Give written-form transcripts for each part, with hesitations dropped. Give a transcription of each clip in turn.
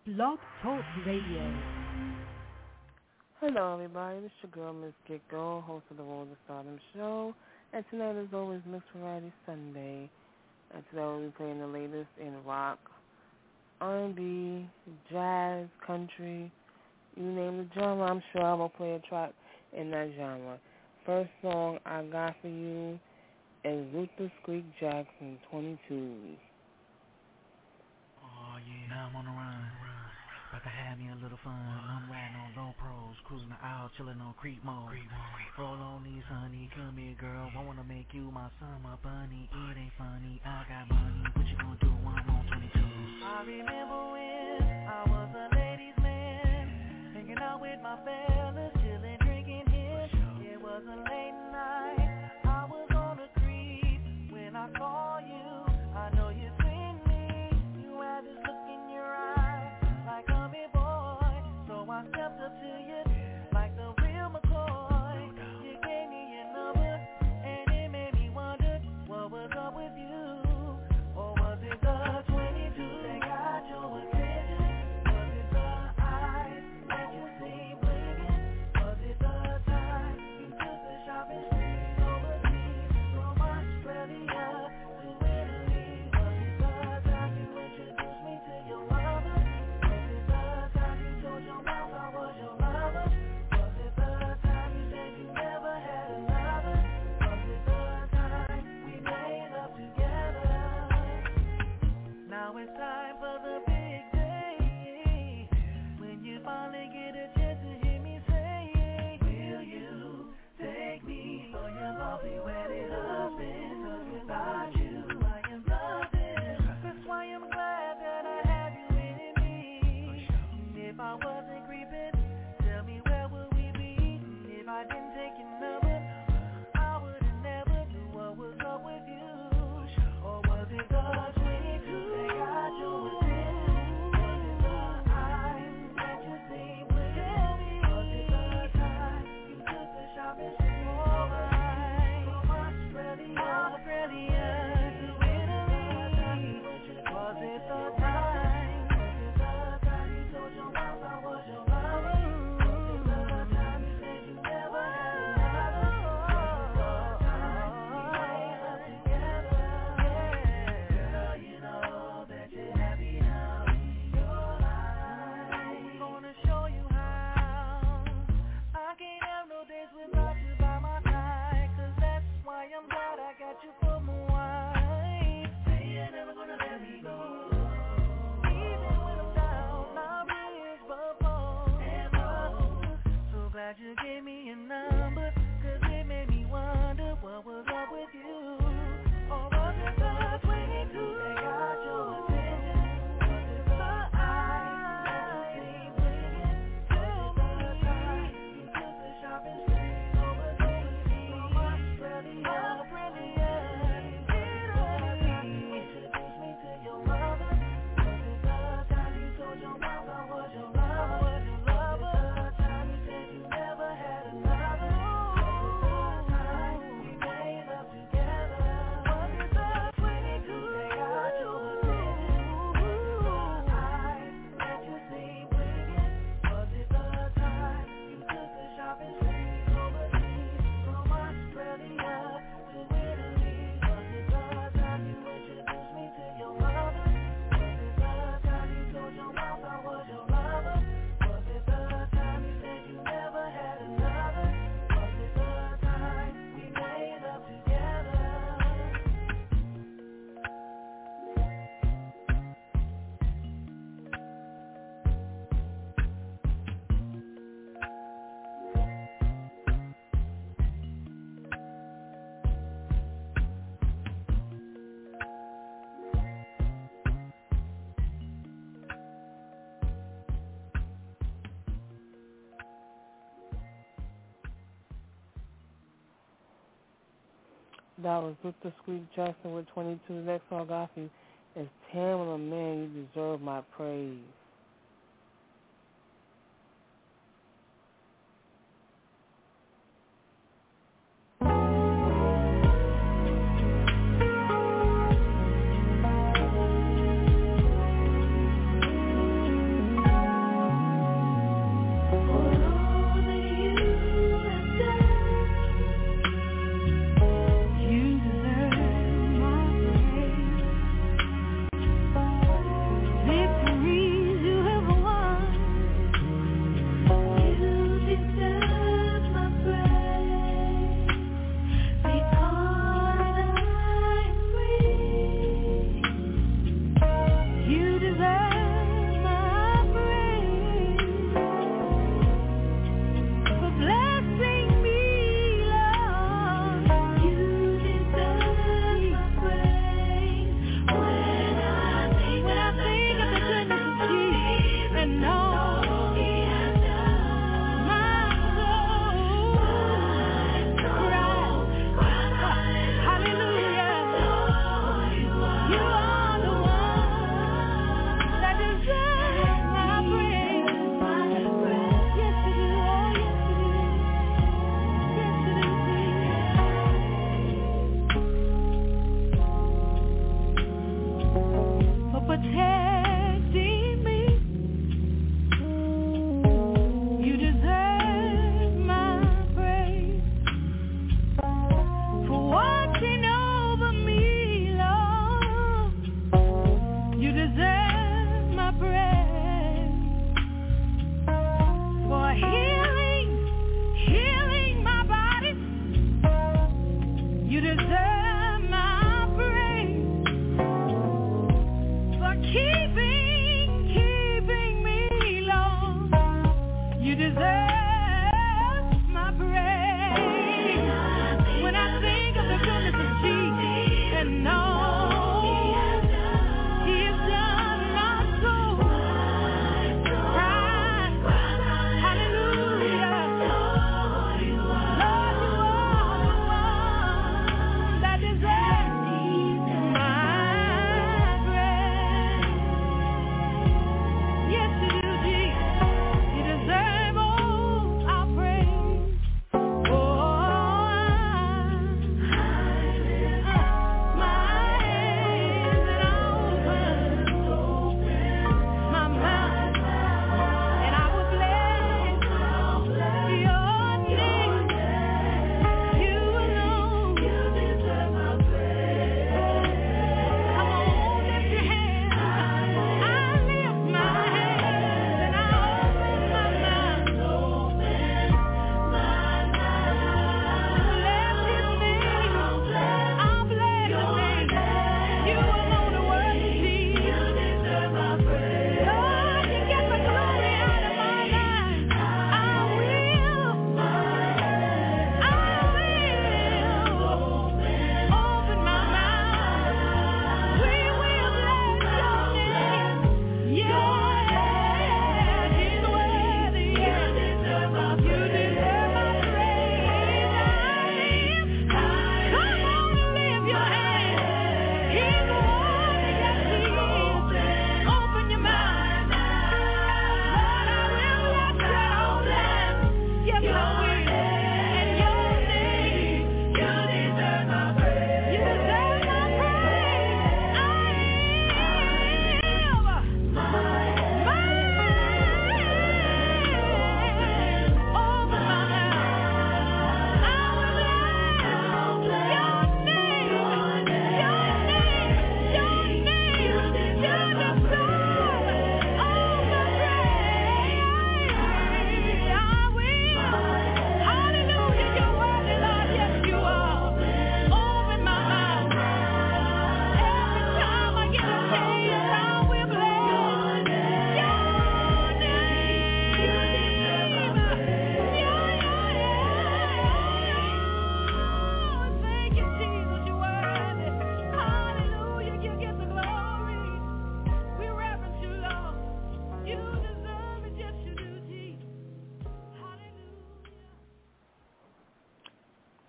Blog Talk Radio. Hello, everybody. This is your girl, Miss Gecko, host of the Road to Stardom show. And tonight, as always, Mixed Variety Sunday. And today, we'll be playing the latest in rock, R&B, jazz, country. You name the genre, I'm sure I'm going to play a track in that genre. First song I got for you is Luther Squeak Jackson, 22s. Oh, yeah, now I'm on the run. About to have me a little fun. I'm riding on low pros, cruising the aisle, chilling on creep mode. Roll on these, honey, come here, girl. I wanna make you my son, my bunny. It ain't funny, I got money. What you gonna do when I'm on 22? I remember when I was a ladies' man, hanging out with my fellas, chilling, drinking here. It was a late night, I was on a creep. When I saw you, I know you seen me. You had this look in your eye, like a me boy. So I stepped up to you, like the real McCoy. You gave me your number, and it made me wonder what was up with you. Or was it the 22 that got your attention? Was it the eyes that you see blinking? Was it the time you took the shopping spree overseas from Australia to Italy? Was it the time you introduced me to your mother? Was it the time you told your mouth I was your lover? Was it the time you said you never had another? Was it the time we made up together? Now it's time for the big day, when you finally get a chance to hear me say, will you take me for your lovely wedded husband? 'Cause without you I am nothing. That's why I'm glad that I have you in me. If I wasn't creeping, tell me where would we be? If I didn't take your number, I would've never knew what was up with you. Or was it the 22 that got your attention? Was it the eyes that you see blinking? Was it the time you took the shopping spree overseas from Australia to Italy? Was it the time? Was it the time you told your mouth I was your lover? Was it the time you said you never had another? Was it the time we made up together? Girl, you know that you're happy now in your life. I'm gonna show you how. I can't have no days without you by my side, 'cause that's why I'm glad I got you for my wife. Say you're never gonna let me go. Even when I'm down, I'll be his bubble. So glad you gave me your number, 'cause it made me wonder what was up with you. Or was it the 22 that got your attention? Was it the eyes that you see blinking? Was it the time you took the shopping spree overseas from Australia to Italy? Introduced me to your mother. Was it the time you told your mouth I was your lover? Was it the time you said you never had another? Was it the time we made up together? Was it the 22 that got your attention? Was it the eyes that you see blinking? Was it the time you took the shopping spree overseas from Australia to Italy? Was it the time you introduced me to your mother? Was it the time you told your mouth I was your lover? Was it the time you said you never had another? Was it the time we made up together? That was Luther Squeak Jackson with 22. The next song I got for you is Tamala Man, You Deserve My Praise.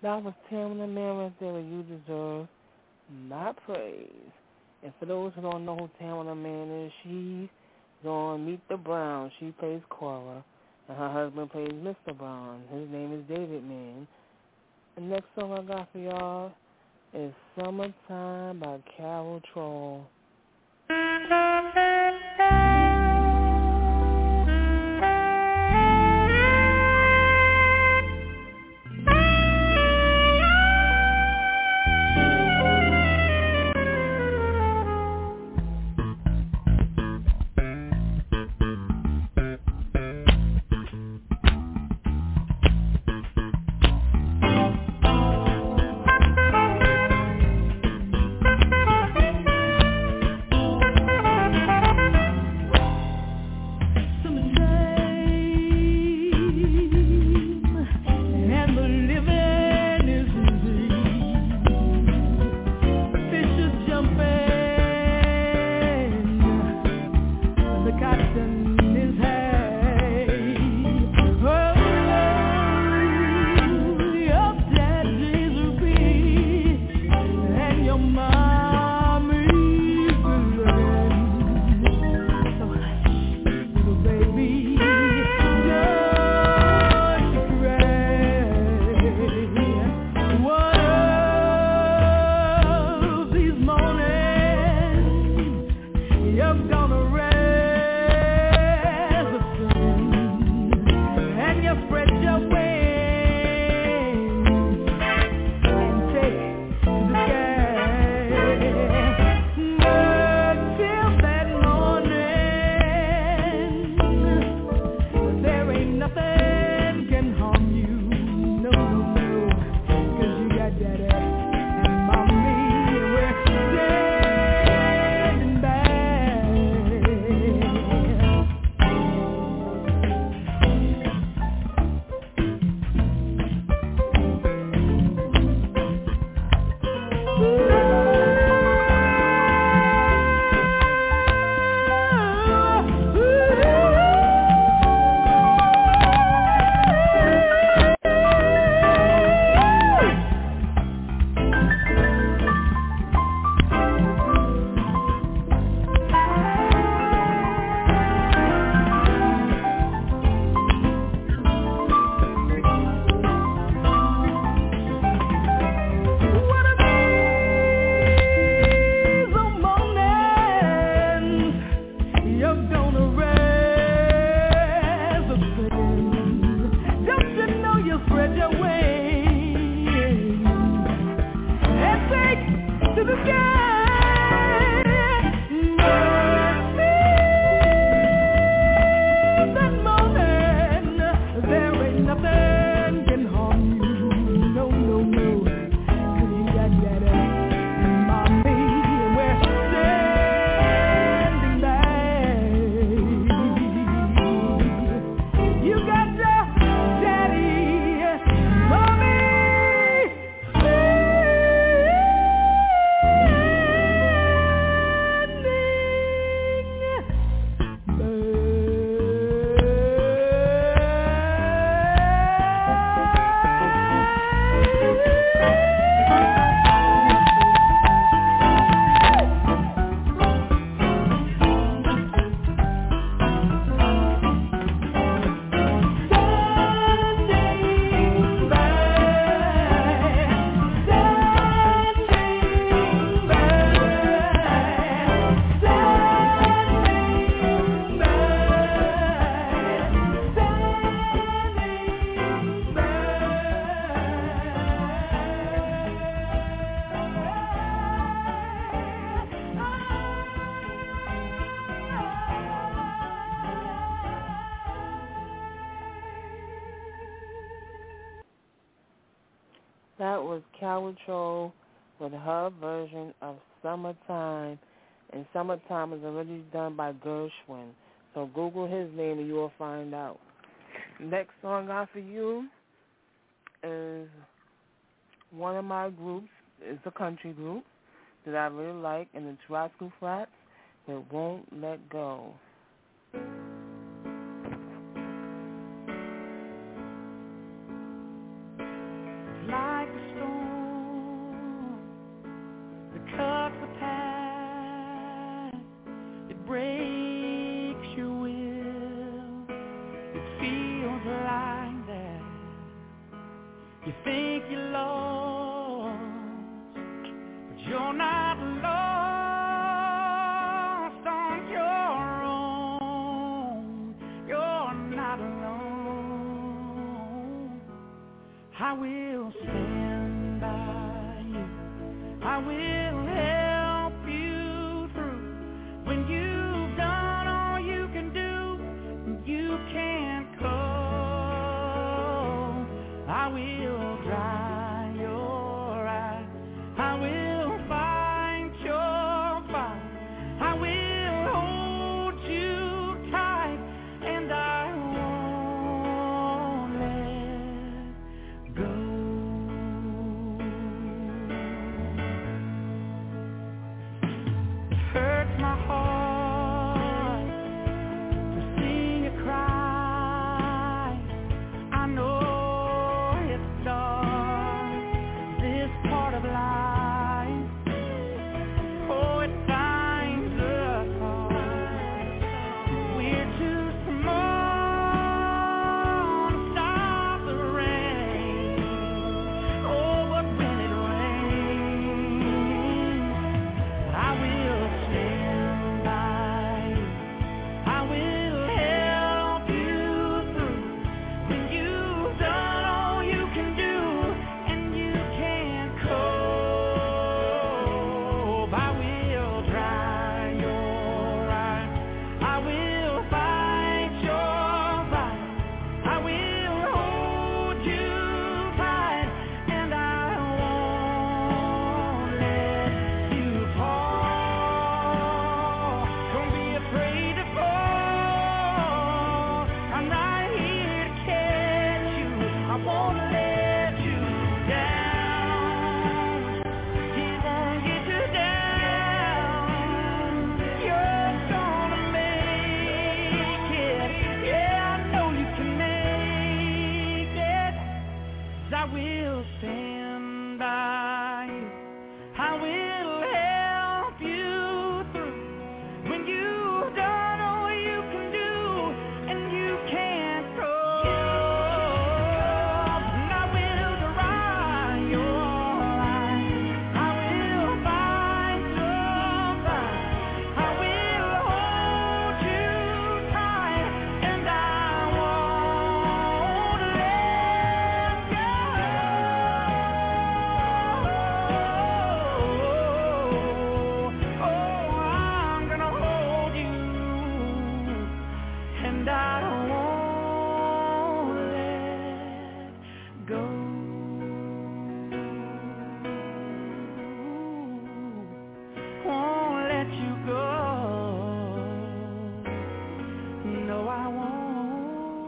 That was Tamla Man right there with You Deserve My Praise. And for those who don't know who Tamla Man is, she's on Meet the Browns. She plays Cora, and her husband plays Mr. Brown. His name is David Man. The next song I got for y'all is Summertime by Carol Troll. That was Cowatro with her version of Summertime. And Summertime is originally done by Gershwin. So Google his name and you will find out. Next song I got for you is one of my groups. It's a country group that I really like, and it's Rascal Flatts with Won't Let Go. Like I will stand by you. I will help you through. When you've done all you can do, you can't go. I will dry your eyes. I will fight your fight. I will hold you tight, and I won't let go. It hurts my heart to see you cry. I know it's dark, this part of life. Oh, it finds us hard. We're too small to stop the rain. Oh, but when it rains, I will stand by you. I will help you through. When you've done all you can do, and you can't cope, I will dry your eyes. I will fight your fight. I will hold you tight, and I won't let you fall. Don't be afraid to fall. I'm right here to catch you. I won't let you down. He won't get you down. You're gonna make it. Yeah, I know you can make it. 'Cause I will stand by you. I will help you through. When you've done all you can do, and you can't cope, and I will dry your eyes. I will fight your fight. I will hold you tight, and I won't let go. Oh, I'm gonna hold you, and I won't let go. Won't let you go. No, I won't.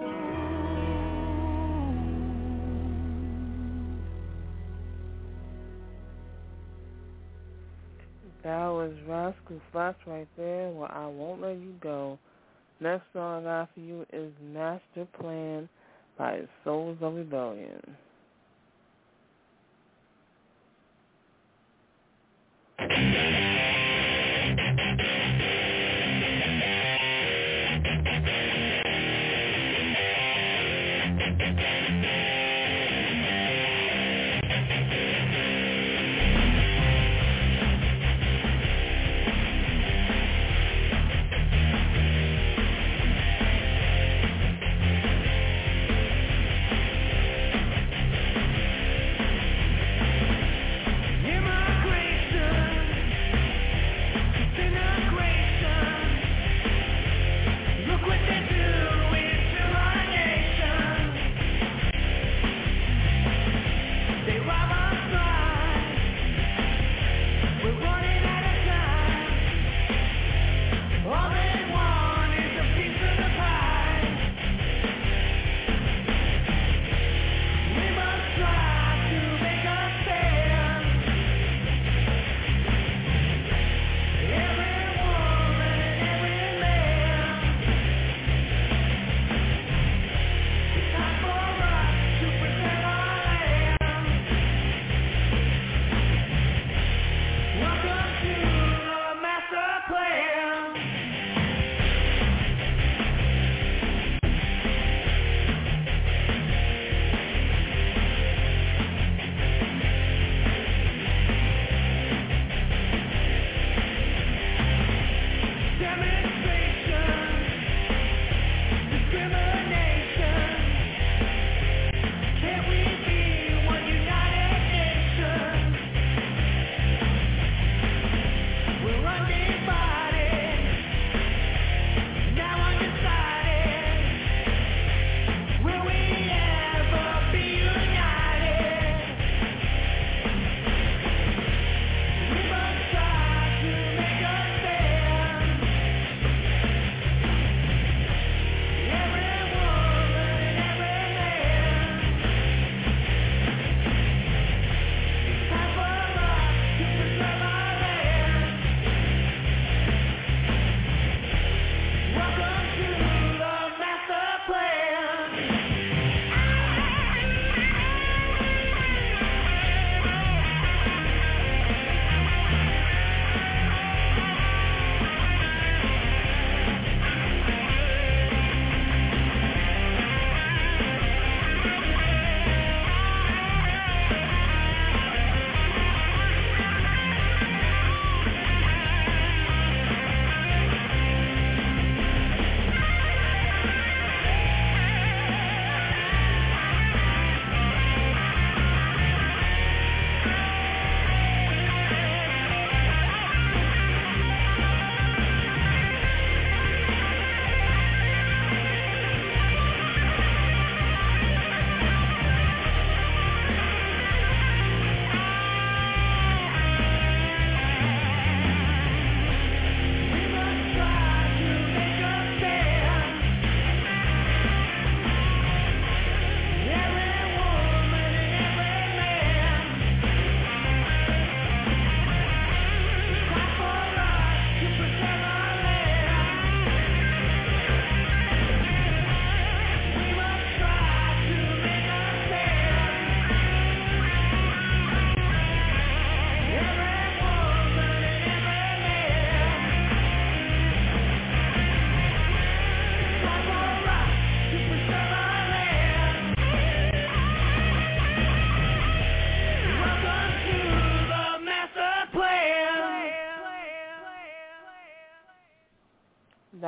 That was Rascal Flatts right there. Well, I won't let you go. Next song I got for you is Master Plan by Souls of Rebellion. Immigration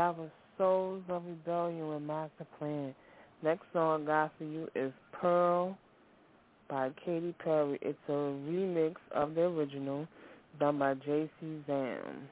5 of Souls of Rebellion with Master Plan. Next song I got for you is Pearl by Katy Perry. It's a remix of the original done by J.C. Zam.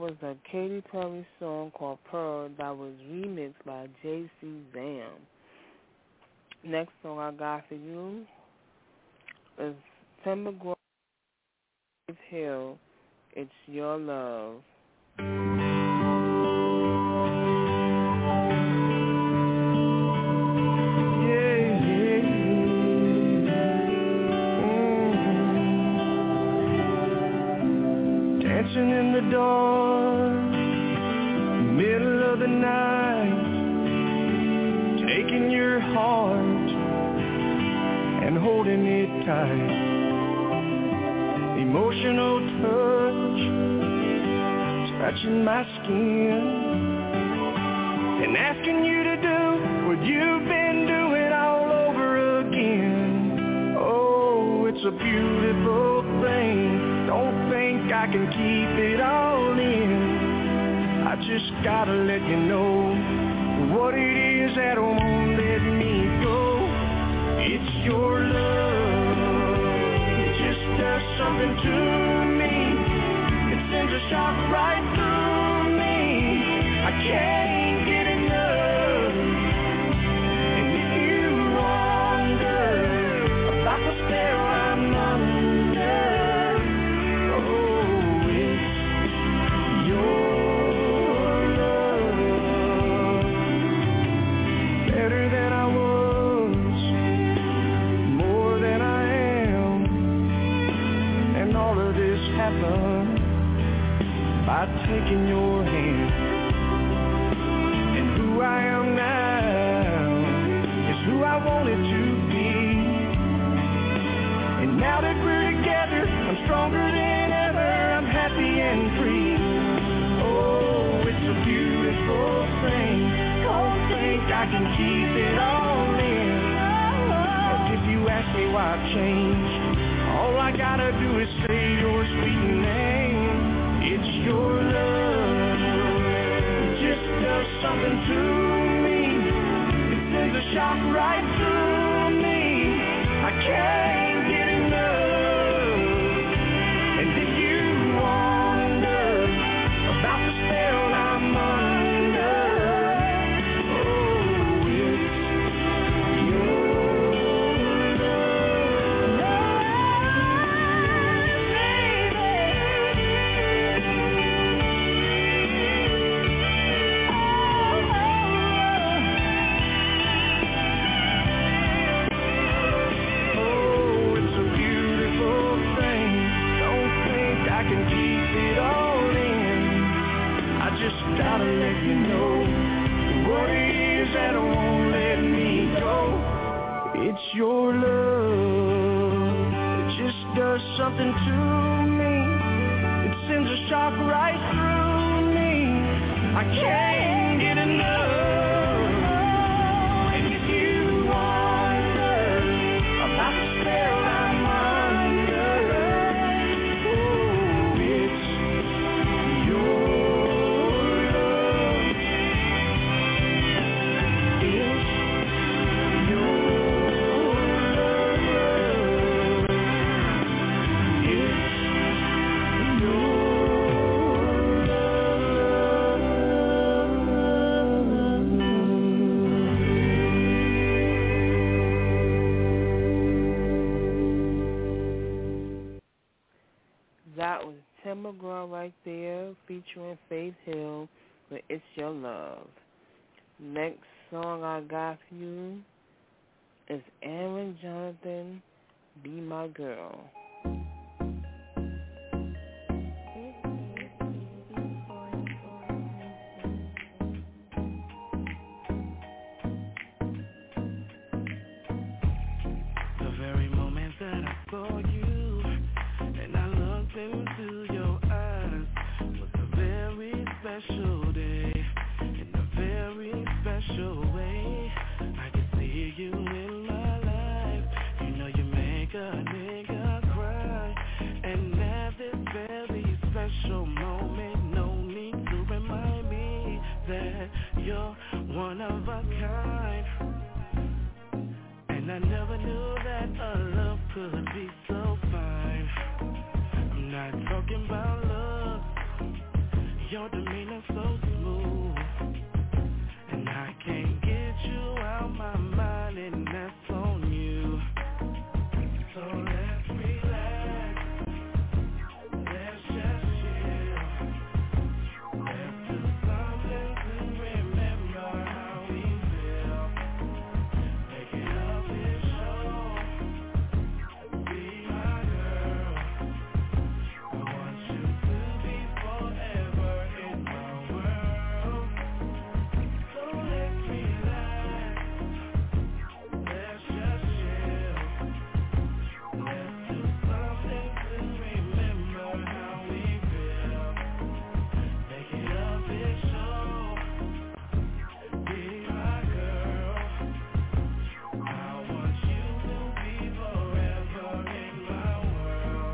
was a Katy Perry song called Pearl that was remixed by JC Zam. Next song I got for you is Timbergrove Hill, It's Your Love. Dancing in the dark, middle of the night, taking your heart and holding it tight. Emotional touch, touching my skin, and asking you to do what you've been doing all over again. Oh, it's a beautiful thing. Don't think I can keep it all in. I just gotta let you know what it is that won't let me go. It's your love. It just does something to me. It sends a shock right through me. I can't get enough. And if you wonder about the spell I'm under, by taking your hand. And who I am now is who I wanted to be. And now that we're together, I'm stronger than ever. I'm happy and free. Oh, it's a beautiful thing. Don't think I can keep it all in. And if you ask me why I've changed, all I gotta do is say your sweet name. It's your love. It just does something to me. It sends a shock right through me. I can't get enough. And if you wonder about the spell I'm under, oh, it's your gotta let you know what it is that won't let me go. It's your love. It just does something to me. It sends a shock right through me. I can't get enough. And if you wonder about the spell I'm under, oh, it's your That was Timbergrove right there, featuring Faith Hill with It's Your Love. Next song I got for you is Aaron Jonathan, Be My Girl. The very moment that I saw you and I looked into your eyes was a very special day, in a very special way. I can see you in my life. You know you make a nigga cry. And at this very special moment, no need to remind me that you're one of a kind. And I never knew that a love could be so fine. I'm not talking about love, Your demeanor so smooth, and I can't get you out my mind, and that's on you. So let's relax, let's just chill. Let's do something to remember how we feel. Make it up and show. Be my girl. I want you to be forever in my world. So let's relax, let's just chill. Let's do something to remember how we feel. Make it up and show. Be my girl. I want you to be forever in my world.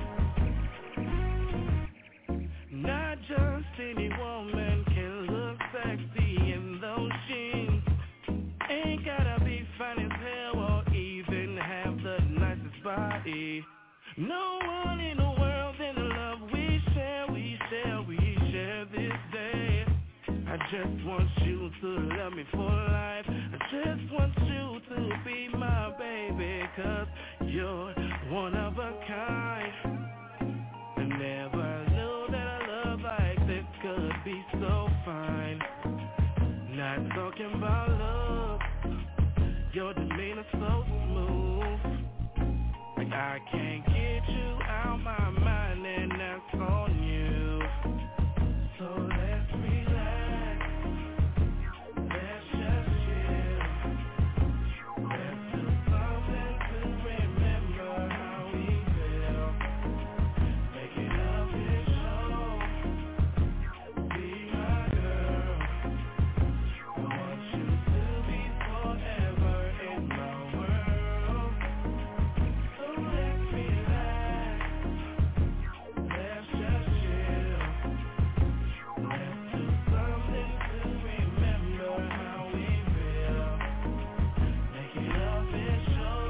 Not just any woman can look sexy in those jeans. Ain't gotta be fine as hell or even have the nicest body. No one in the world than the love we share, we share, we share this day. I just want you to love me for life. I just want you to be my baby, 'cause you're one of a kind. I never knew that a love like this could be so fine. Not talking about love, your demeanor so smooth. Like I can't get you out my mind, and that's on you. So let's relax, let's just chill. Let's do something to remember how we feel. Make it up and show. Be my girl. I want you to be forever in my world. So let's relax, let's just chill. Let's do something to remember how we feel. Make it up and show.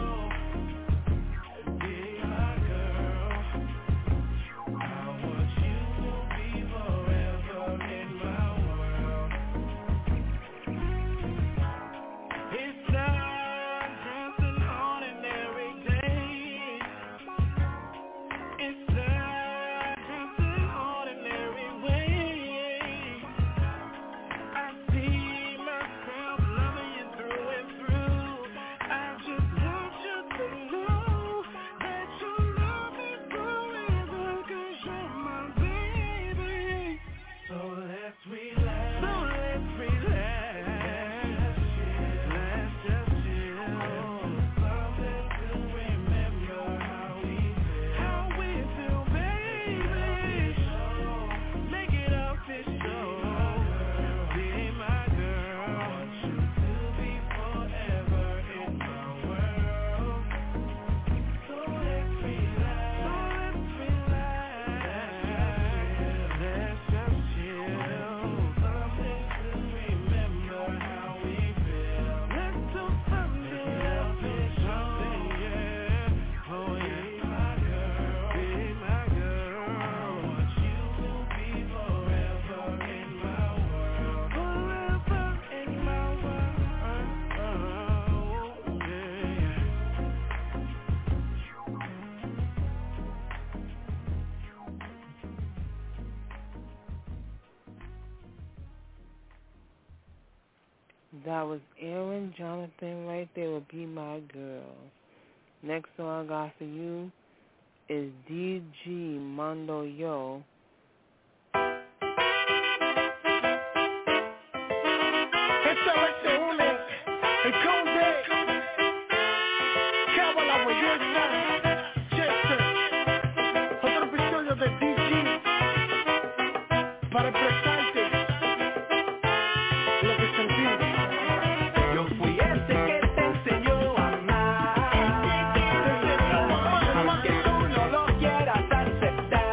Be my girl. I want you to be forever in my world. It's not just an ordinary day. It's not just an ordinary way. I see myself loving you through and through. I just want you to know that you love me forever, 'cause you're my baby. So let's relax, let's just chill. Something to remember how we feel, baby. Make it official. Be my girl. I want you to be forever in my world. So let's relax, let's just chill. Something to remember how we feel. Let's do something something, yeah. Oh yeah, be my girl, be my girl. I want you to be forever in my world, forever in my world, yeah. That was Aaron Jonathan right there with Be My Girl. Next song I got for you is DG Mondo Yo. Esta vez se une el Conde, Cábala, Belleza, Chester, otro episodio de DG para expresarte lo que sentimos. Yo fui ese que te enseñó a amar, aunque tú no lo quieras aceptar.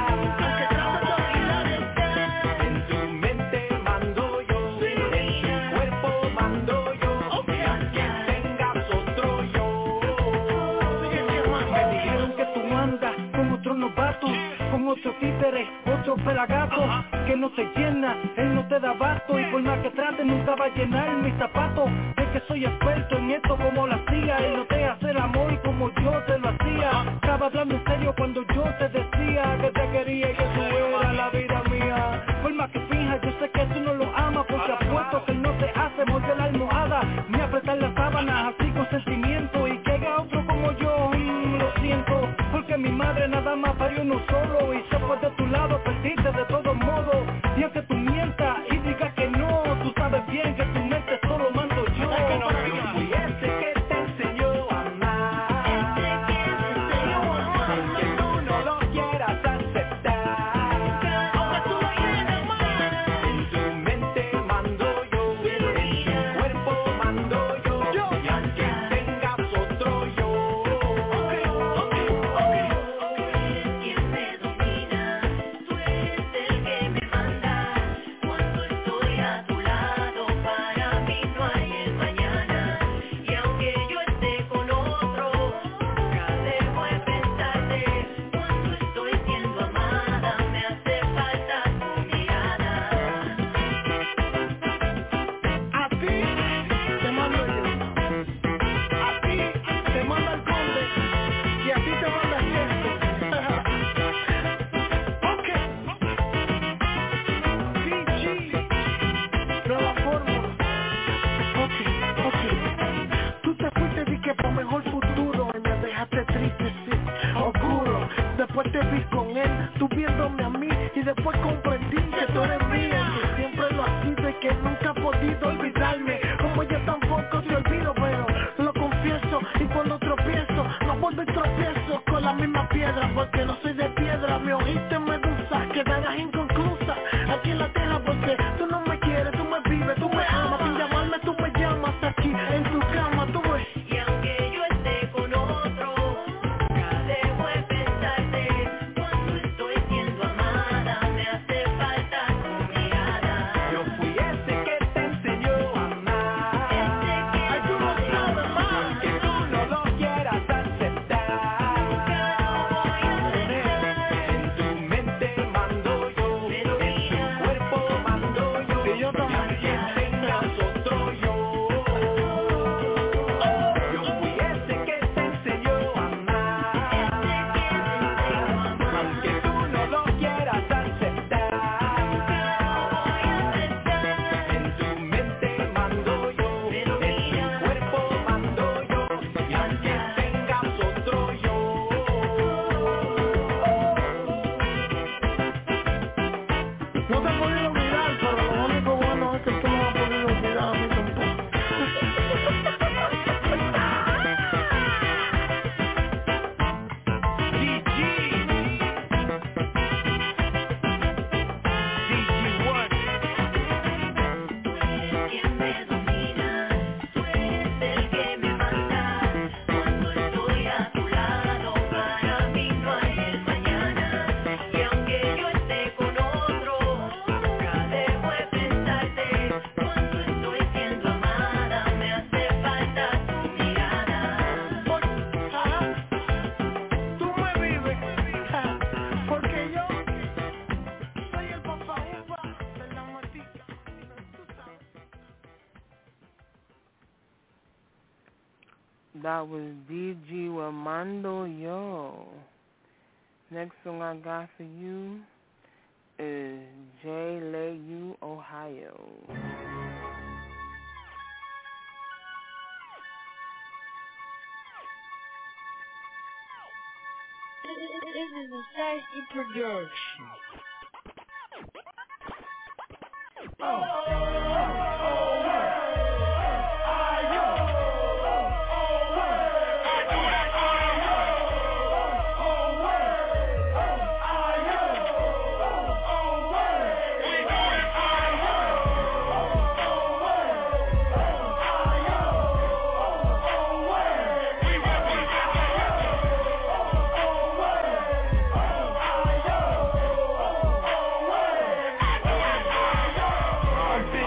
En tu mente mando yo, en tu cuerpo mando yo, y aunque tengas otro yo. Me dijeron que tú andas con otro novato, con otro títere, otro pelagato. que no te llena, él no te da abasto. Y por más que trate nunca va a llenar mis zapatos. De que soy experto en esto como lo hacía. Él no te hace el amor como yo te lo hacía. Estaba hablando en serio cuando yo te decía que te quería y que tú eras la vida mía. Por más que finja, yo sé que tú no lo amas, porque apuesto que él no te hace morder la almohada ni apretar las sábanas así con sentimiento. Y que haga otro como yo, lo siento, porque mi madre nada más parió uno solo. Y se fue de tu lado, perdiste de todos modos. Y aunque tú mientas y digas que no, tú sabes bien que tu mente solo mando yo. Es que no fui ese que te enseñó a amar, aunque tú no lo quieras aceptar. Aunque tú lo quieras amar, en tu mente mando yo, en tu cuerpo mando yo, y aunque tengas otro yo. Quien me domina, tú eres el que me manda. Cuando estoy a tu lado, para mí no hay el mañana. Y aunque yo esté con otro, nunca dejo de pensarte. Cuando estoy siendo amada, me hace falta tu mirada. A ti te mando yo, a ti te manda el conde y a ti te manda el Checo. Ok, PG, nueva fórmula. Ok, tú te fuiste y que por mejor futuro y me dejaste triste, sí, oscuro. Después te vi con él, tú viéndome a mí y después comprendí que tú eres mía, que siempre lo has sido y que nunca he podido olvidarme. Como yo tampoco te olvido, pero lo confieso y cuando tropiezo, no vuelvo y tropiezo con la misma piedra, porque no soy de piedra. Me ojiste medusa, quedarás inconclusa aquí en la tierra, porque tú no me quieres, tú me vives, tú me amas, sin llamarme tú me llamas aquí en tu cama, tú ves. Y aunque yo esté con otro, nunca dejo de pensarte. Cuando estoy siendo amada, me hace falta tu mirada. Yo fui ese que te enseñó a amar, Ay, tú lo sabes más. aunque tú no lo quieras aceptar. En tu mente mando yo, en tu cuerpo mando yo, Y yo también. y aunque tengas otro yo. Yo fui ese que te enseñó a amar, aunque tú no lo quieras aceptar. En tu mente mando yo, en tu cuerpo mando yo, y aunque tengas otro yo. No te he podido olvidar, pero lo único bueno es que tú no me has podido olvidar a mí tampoco. Quien me domina, tú eres el que me manda. Cuando estoy a tu lado, para mí no hay el mañana. Y aunque yo esté con otro, nunca dejo de pensarte. Cuando estoy siendo amada, me hace falta tu mirada. Tú me vives, porque yo soy el papá upa de la matica. Tú sabes. That was DG with Mando Yo. Next song I got for you is J. Leyu, Ohio. This is a safety production. I'm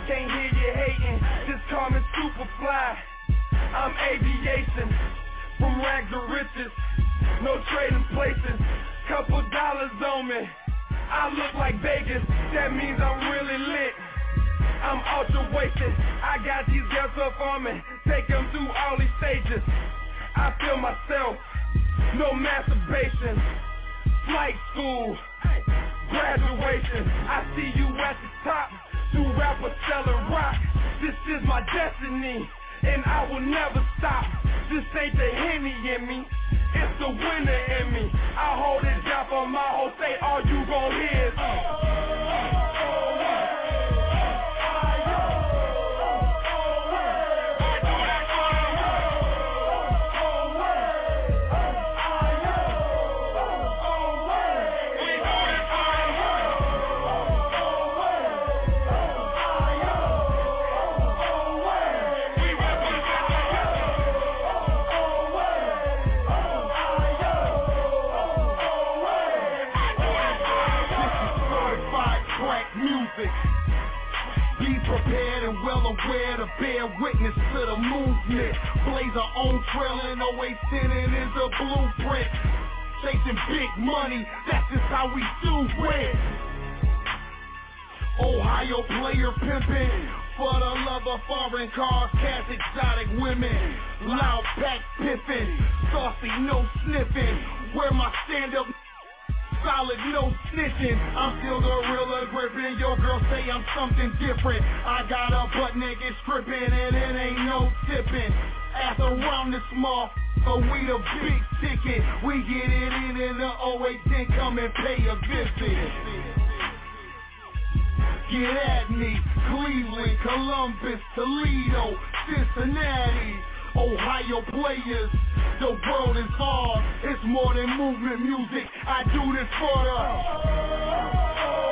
can't hear you hating. Just call me Superfly. I'm aviation, from rags to riches. No trading places. Couple dollars on me. I look like Vegas. That means I'm really lit. I'm ultra wasted. I got these girls up on me. Take them through all these stages. I feel myself. No masturbation. Flight school. Graduation. I see you at the top. You rappers selling rock. This is my destiny, and I will never stop. This ain't the Henny in me, it's the winner in me. I hold it down for my whole state. All you gon' hear is aware to bear witness to the movement. Blaze our own trail and always sinning is a blueprint. Chasing big money, that's just how we do it. Ohio player pimping for the love of foreign cars, cash, exotic women. Loud pack piffin', saucy, no sniffing. Where my stand-up solid, no snitching. I'm still gorilla gripping. Your girl say I'm something different. I got a butt naked stripping and it ain't no tipping. Ass around this small, so we the big ticket. We get it in the 0810, come and pay a visit. Get at me, Cleveland, Columbus, Toledo, Cincinnati. Ohio players, the world is ours. It's more than movement music. I do this for the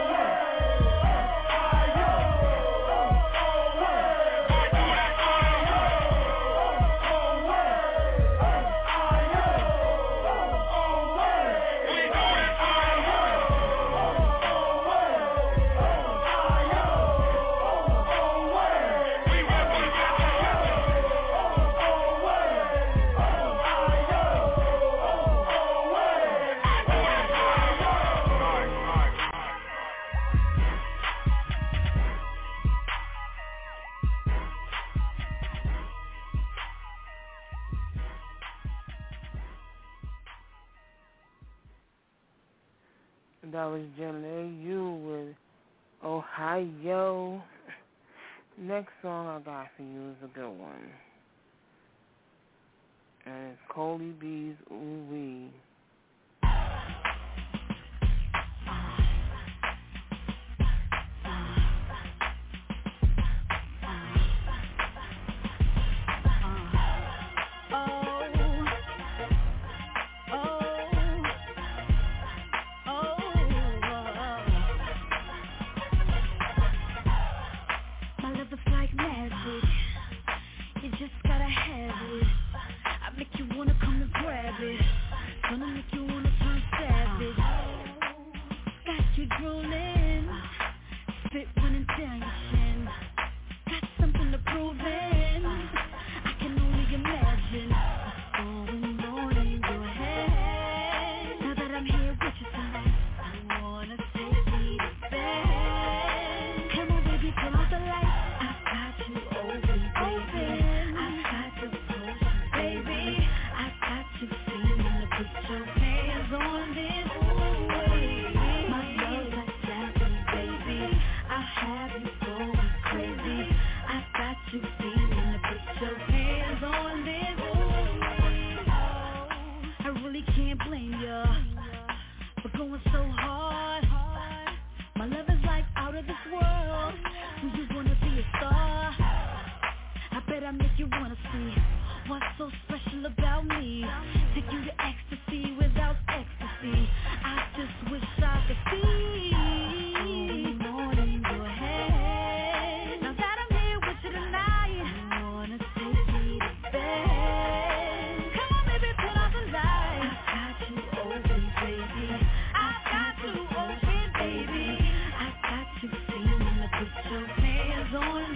That was Jenna U with Ohio. Next song I got for you is a good one. And it's Coley B's Ooh Wee. On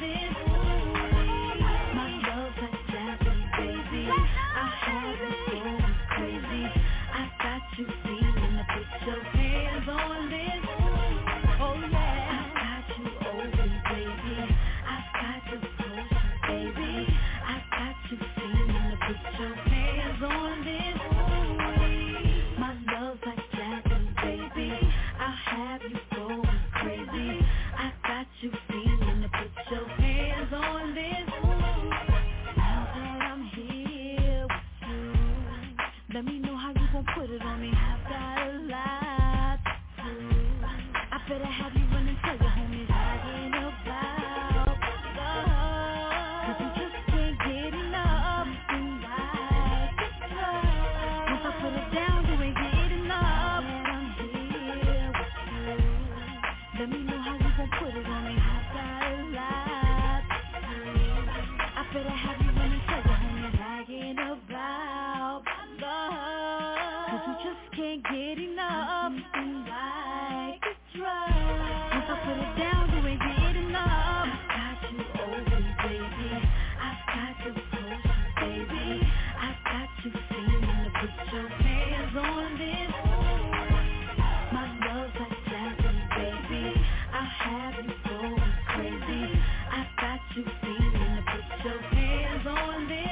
got you feeling to put your hands on this. Oh yeah, I got you over, baby. I got you close, baby. I got you feeling to put your hands on this. My love's like platinum, baby. I'll have you going crazy. I got you feeling to put your hands on this. Now that I'm here with you, let me know how you gon' put it on me. I've got a lot to do. I better have you run and tell your homies bragging about love. 'Cause you just can't get enough and like it's love. Once I put it down, you ain't getting enough. And I'm here with you. Let me know how you gon' put it on me. I've got a lot to do. I better have you run and tell your homies bragging about love. 'Cause you just can't get enough and like it's right. Once I put it down, you ain't getting enough. I got you over, baby. I got you close, baby. I got you feeling to put your hands on this. My love's like platinum, baby. I'll have you going crazy. I got you feeling to put your hands on this.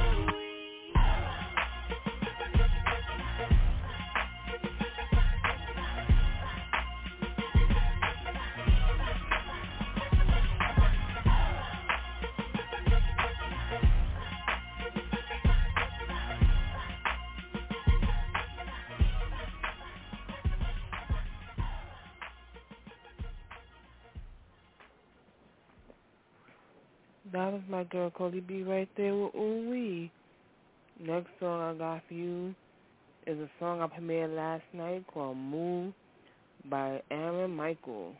That was my girl Cody B right there with Ooh Wee. Next song I got for you is a song I premiered last night called Move by Aaron Michael.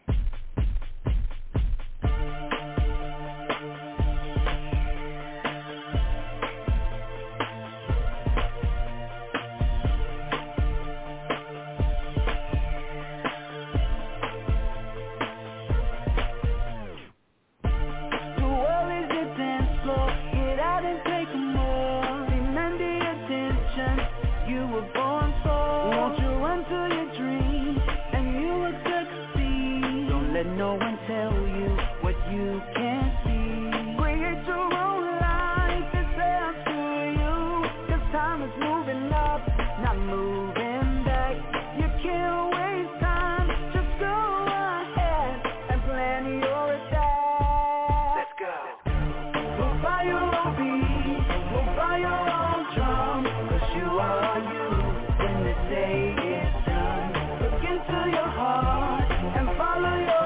No one tell you what you can't see. Create your own life, it's up to you. 'Cause time is moving up, not moving back. You can't waste time, just go ahead and plan your attack. Let's go. Move by your own beat, move by your own drum. 'Cause you are you when the day is done. Look into your heart and follow your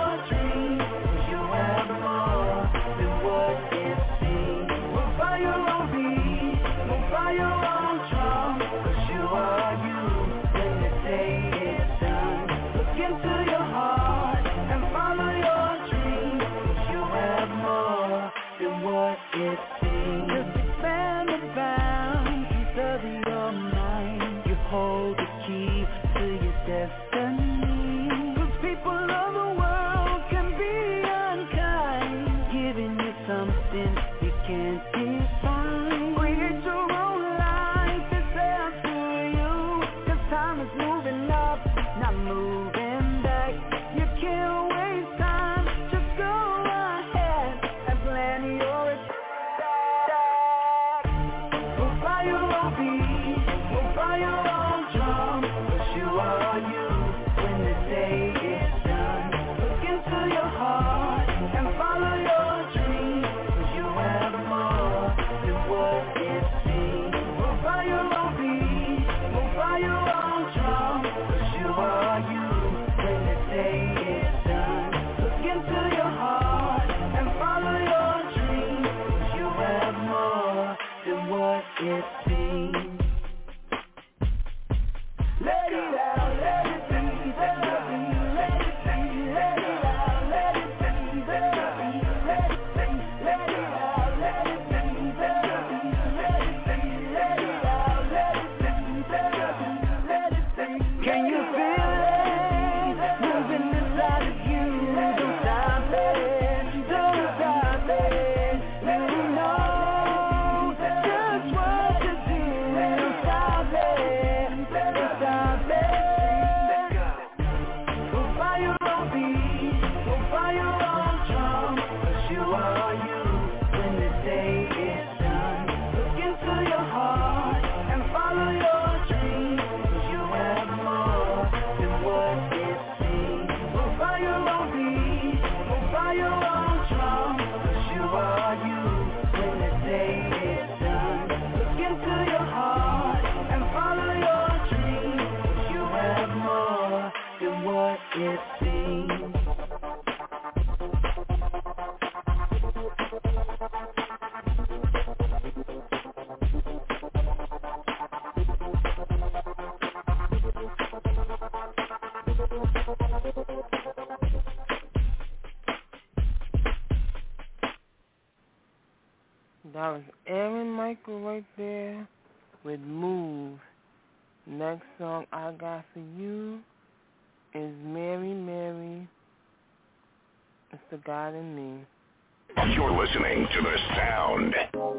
Next song I got for you is Mary, Mary. It's the God in me. You're listening to the sound.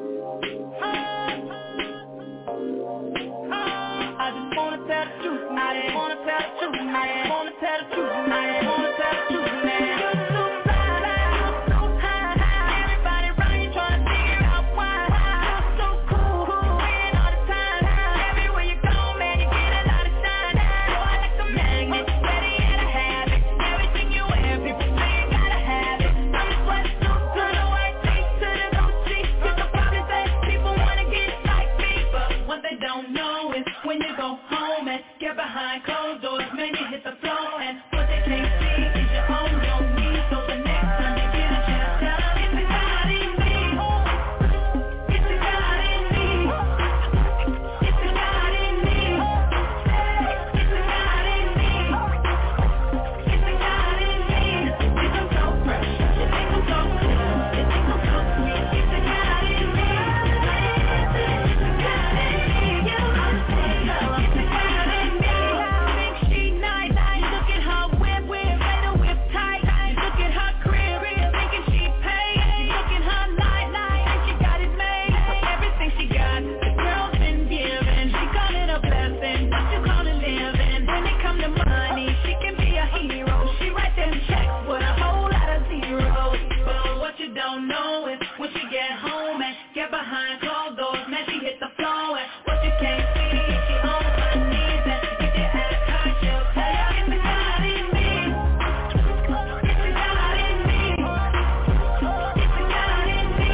I just wanna tell the truth, I just wanna tell the truth, I just wanna tell the truth, I just wanna tell the truth, man. You're so fly, so high, everybody around you trying to figure out why. You're so cool, winning all the time. Everywhere you go, man, you get a lot of shine. Boy, like a magnet, ready and a habit. Everything you wear, people say you gotta have it. I'm the sweatsuit to the white tee, to the blue cheek. You can probably say people wanna get like me, but what they don't know is when you go home and get behind closed doors, man, you hit the floor, and what they can't see is your own need. So the next time you get a chance, tell them it's the God in me. It's the God in me. It's the God in me. It's the God in me. It's the God in me. You think I'm so fresh, you think I'm so cool, you think I'm so sweet. It's the God in me. It's the God in me. You understand, girl, it's the God in me. Think she nice, look at her whip, made her whip tight. Look at her crib, thinking she paid. Look at her night, and she got it made. Everything she got, the girl's been given. She call it a blessing, what you call it living. When it come to money, she can be a hero. She write them checks with a whole lot of zeros. But what you don't know is when she get home and get behind closed doors, man, she hit the floor. And what you can't see, she on her knees. And if you ask her, she'll tell you it's the God in me. It's the God in me. It's the God in me.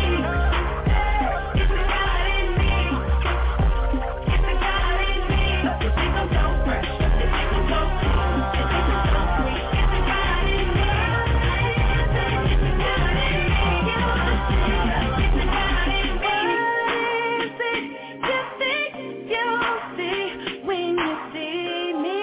It's the God in me. It's the God in me. You think I'm so fresh, you think I'm so cool, you think I'm so sweet. It's the God in me. It's the God in me. You understand? It's the God in me. You think you see when you see me.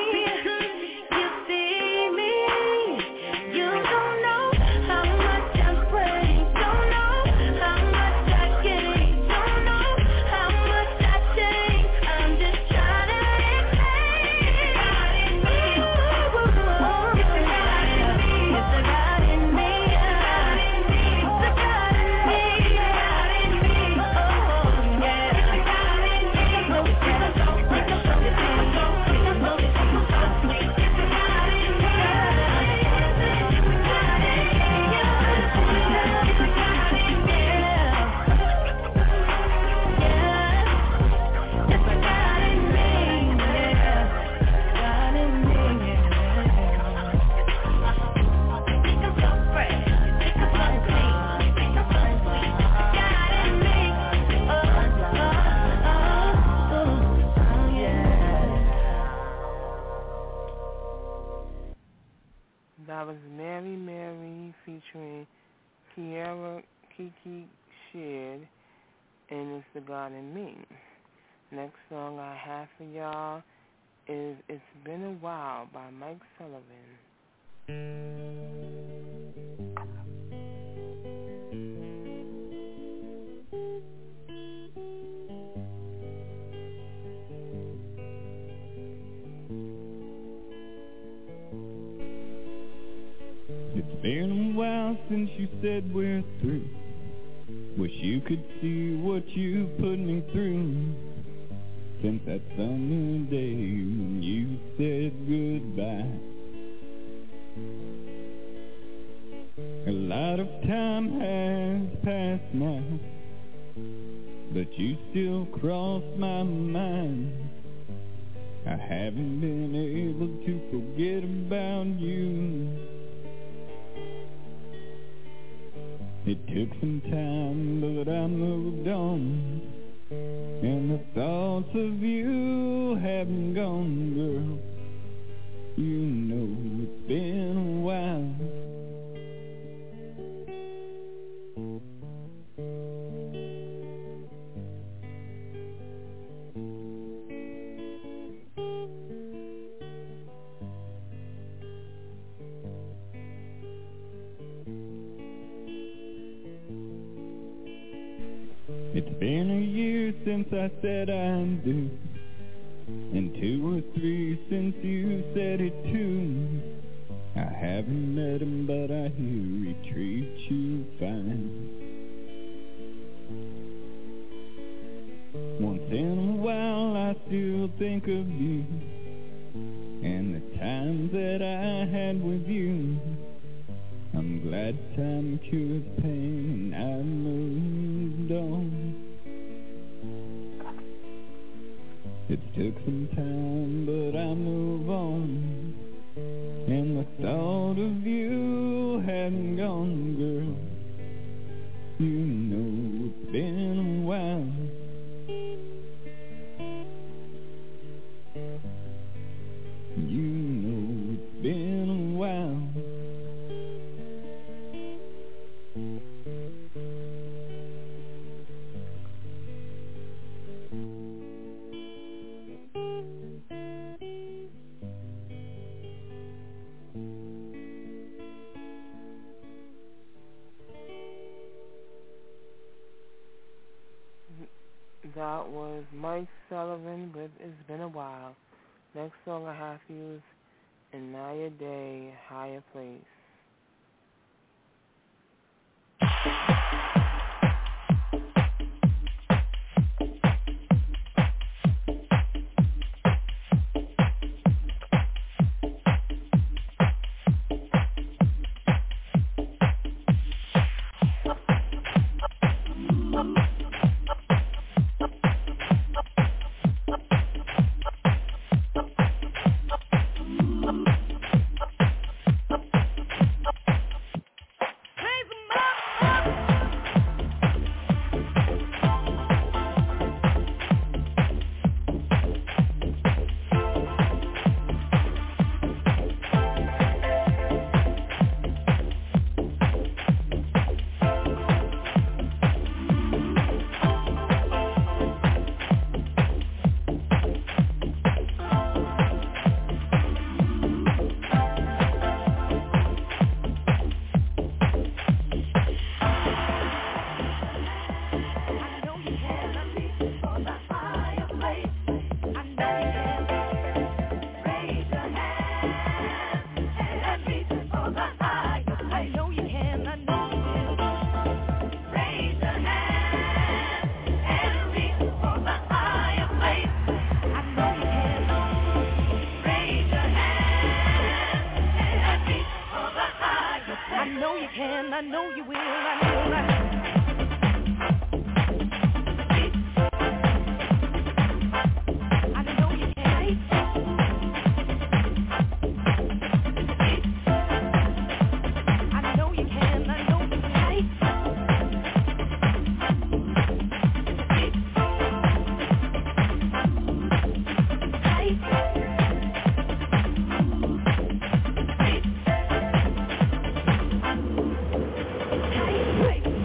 You see me. You don't know how much I'm praying. Don't know how much I gain. Don't know how much I change. I'm just trying to explain. It's the God in me. It's the God in me. It's the God in me. It's the God in me. It's the God in me. Oh yeah. It's the God in me. It's so fresh. It's so sweet. It's the God in me. It's the God in me. It's the God in me. That was Mary, Mary featuring Kiara Kiki Sheard, and it's the God in me. Next song I have for y'all is It's Been a While by Mike Sullivan. It's been a while since you said we're through. Wish you could see what you put me through. Since that summer day when you said goodbye. A lot of time has passed now, but you still cross my mind. I haven't been able to forget about you. It took some time, but I moved on, and the thoughts of you haven't gone, girl. You know it's been a while. It's been a year since I said I do. and 2 or 3 since you said it too. I haven't met him, but I hear he treats you fine. Once in a while I still think of you and the times that I had with you. I'm glad time cures pain and I moved on. It's took some time, but I move on. And the thought of you hadn't gone, girl. You know it's been a while. You know it's been a while. That was Mike Sullivan with It's Been a While. Next song I have for you is Anaya Day, Higher Place. Hey!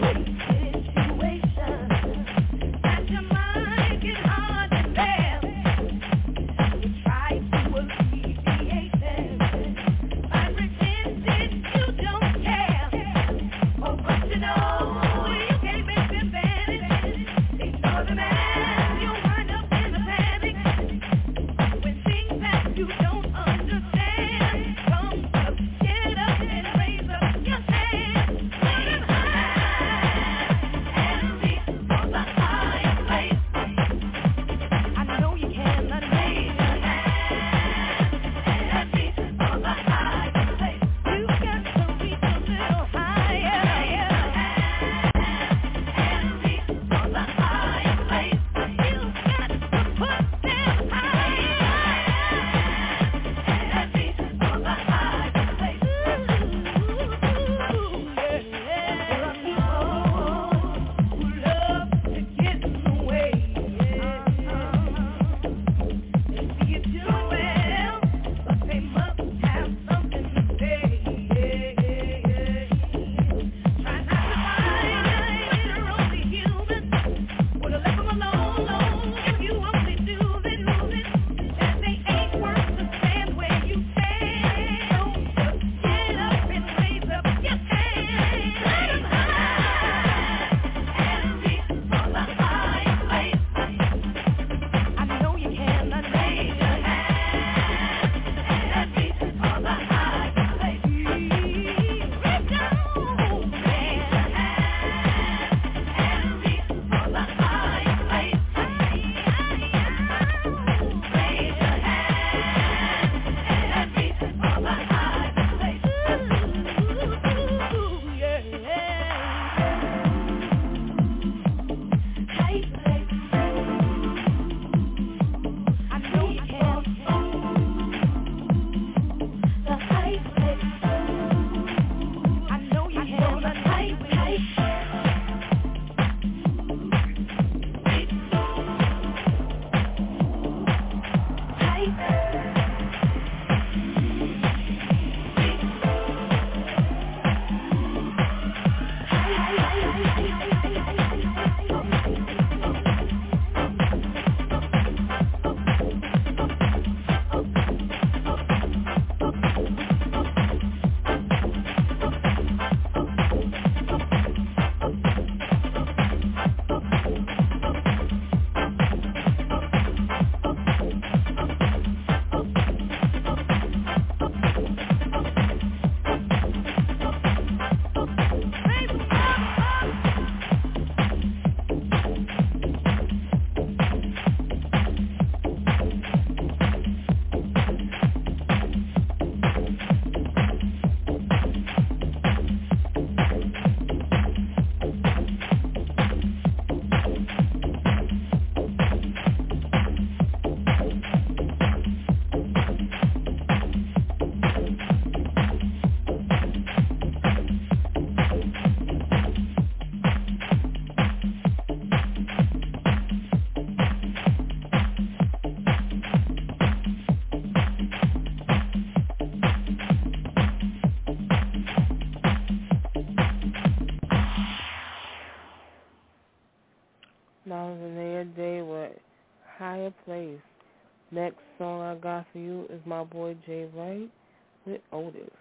Place. Next song I got for you is my boy Jay Wright with Otis. It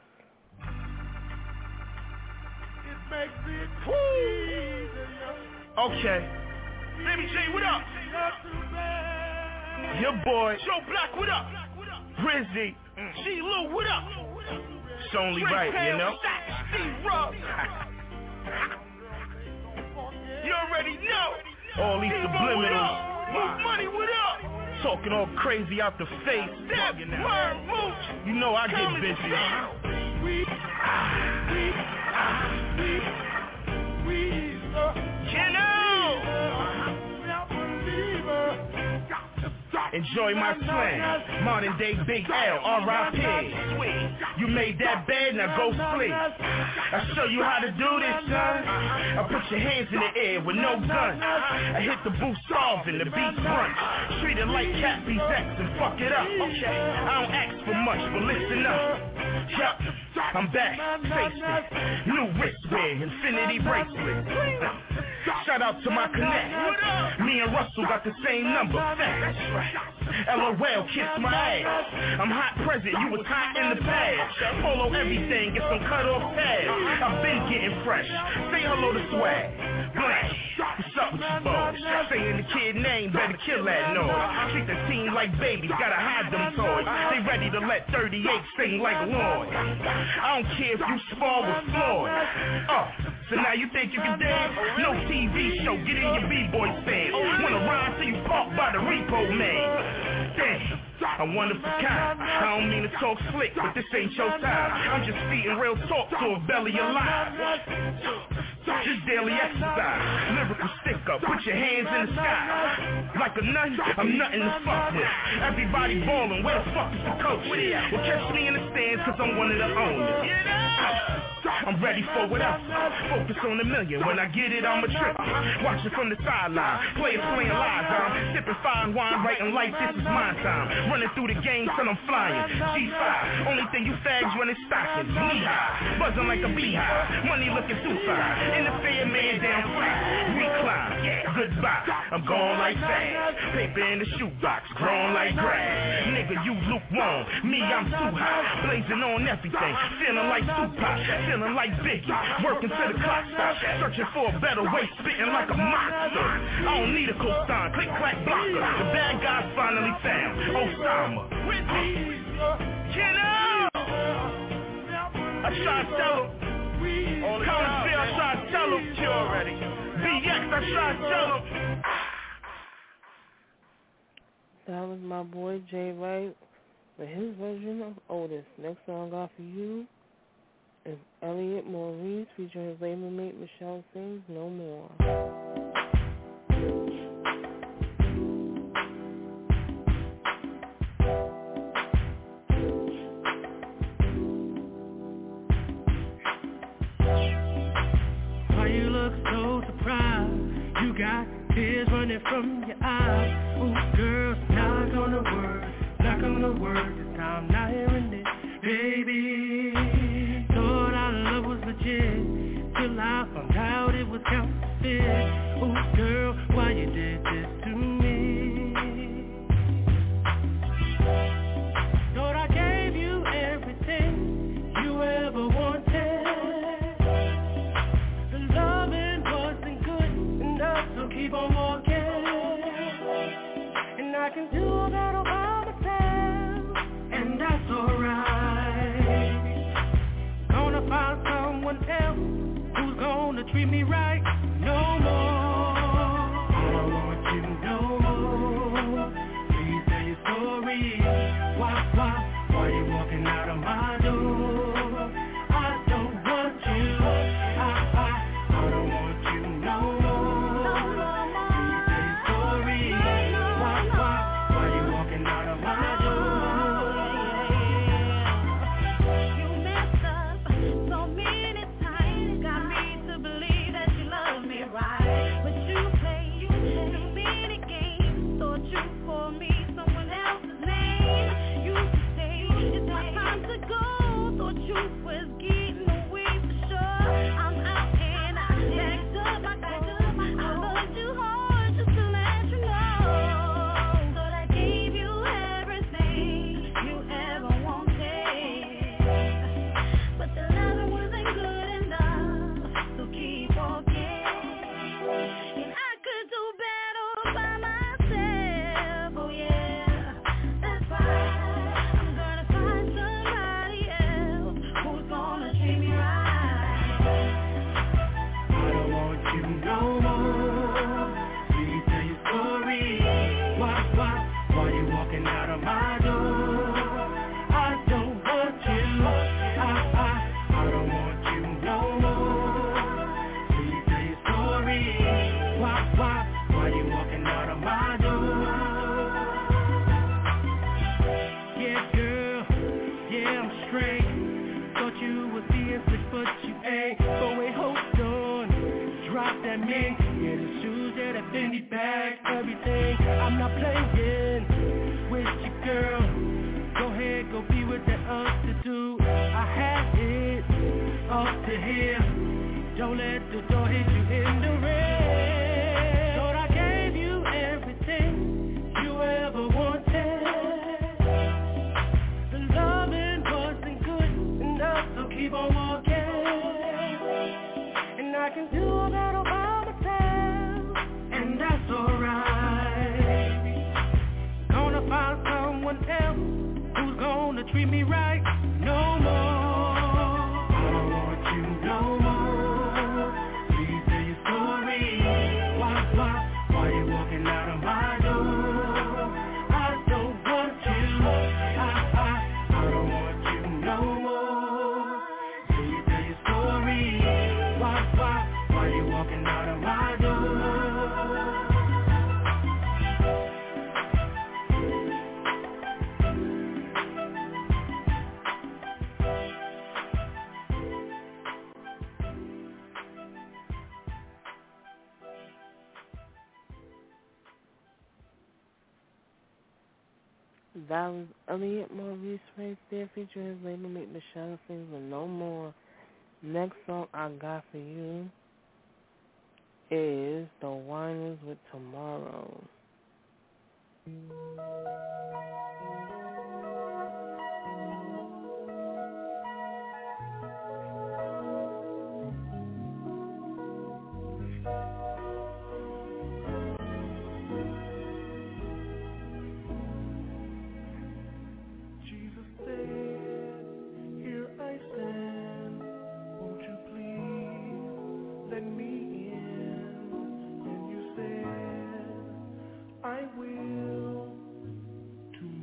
makes it easier. Okay. Baby J, what up? Your boy Joe Black, what up? Rizzy, G Lou, what up? It's only right, you know. You already know. All these subliminals. Move money, what up? Talking all crazy out the face. Step, word, mooch. You know I get busy. You know. Enjoy my slang. Modern day Big L, R.I.P. You made that bed, now go sleep. I show you how to do this, son. I put your hands in the air with no gun. I hit the booth solving, the beat brunch. Treat it like Cat B's X and fuck it up. Okay, I don't ask for much, but listen up. Yup, I'm back, face it. New wristwear, infinity bracelet. Shout out to my connect. Me and Russell got the same number. Facts. LOL, kiss my ass. I'm hot present, you was hot in the past. Follow everything, get some cut off tabs. I've been getting fresh. Say hello to Swag. Blank. What's up with you boys? Saying the kid name, better kill that noise. Treat the team like babies, gotta hide them toys. They ready to let 38 sing like Lloyd. I don't care if you spar with Floyd. So now you think you can dance? No TV show, get in your B-boy stand. Wanna ride till you park by the repo man. Damn, I'm one of a kind. I don't mean to talk slick, but this ain't your time. I'm just feeding real talk to a belly alive. Just daily exercise, lyrical stick up, put your hands in the sky. Like a nut, I'm nothing to fuck with. Everybody ballin', where the fuck is the coach? Well, catch me in the stands, cause I'm one of the owners. I'm ready for whatever. Focus on the million. When I get it, I'm a trip. Watching from the sideline. Players playing live. I'm sipping fine wine, writing like this is my time. Running through the game till I'm flying. G5. Only thing you fags running stockings. Knee high. Buzzing like a beehive. Money looking too fine. In the fair man down flat. Recline. Goodbye. I'm gone like fast. Paper in the shoebox. Grown like grass. Nigga, you lukewarm. Me, I'm too high. Blazing on everything. Feeling like Tupac. Feeling like Biggie, working till the clock stops. Searching for a better way, spitting like a monster. I don't need a cosign, click clack blocker. The bad guys finally found Osama. I try to tell him. College Bill, I try to tell him. You already. BX, I try to tell him. That was my boy Jay Wright with his version of Otis. Next song I got for you is Elliot Maurice featuring his label mate Michelle Sings No More. Why you look so surprised? You got tears running from your eyes. Ooh, girl, it's not gonna work. Not gonna on the word this time, not hearing it. Baby, thought our love was legit, till I found out it was counterfeit. Oh girl, why you did this to me? Thought I gave you everything you ever wanted. The loving wasn't good enough, so keep on walking. And I can do that all by myself, and that's alright. Gonna find someone else who's gonna treat me right. No more, I don't want you no more. Please tell your story. Why you walking out of my door? I don't want you, I don't want you no more. Please tell your story. Why you walking out of my door? You messed up so many times, got me to believe that you love me right. But you played too many games, thought you called me someone else's name. You say it's my time to go, thought you was getting away for sure. I'm out and I packed up my clothes. I loved you hard just to let you know. Thought I gave you everything you ever wanted, but the love wasn't good enough, so keep walking. And I could do better by myself, oh yeah, that's right. I'm gonna find somebody else who's gonna treat me right. I don't want you no more. Please tell your story. Why you walking out of my door? I don't want you, I don't want you no more. Please tell your story. Why you walking out of my door? Yeah, girl, yeah, I'm straight. Thought you was being sick, but you ain't. But wait, hold on, drop that mink. Yeah, the shoes, yeah, that Fendi bag, everything. I'm not playing with you, girl. Go ahead, go be with that other dude. I had it up to here. Don't let the door hit you in the rain. Thought I gave you everything you ever wanted. The loving wasn't good enough, so keep on walking. And I can do that all by myself, and that's alright. Gonna find someone else who's gonna treat me right. No more, I don't want you no more. Please tell your story. Why you walking out of my door? I don't want you, I don't want you no more. Please tell your story. Why you walking out of my door? That was Elliot Maurice right there, featuring his label mate Michelle sings with No More. Next song I got for you is The Whiners with Tomorrow. Jesus said, here I stand, won't you please let me in? And you said, I will, to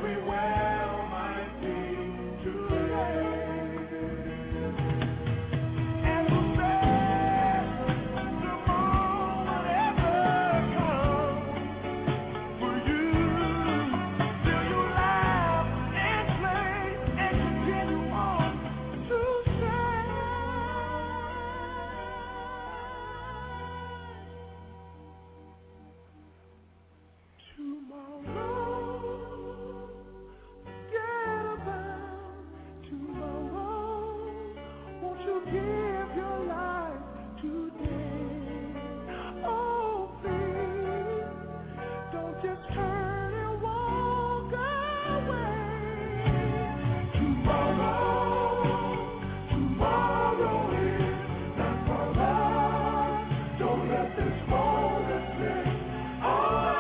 very well might be too late. And we'll say tomorrow whatever comes for you. Till you laugh and play and continue on to say tomorrow. Forget about tomorrow. Won't you give your life today? Oh, please, don't just turn and walk away. Tomorrow is not for us. Don't let this moment slip away.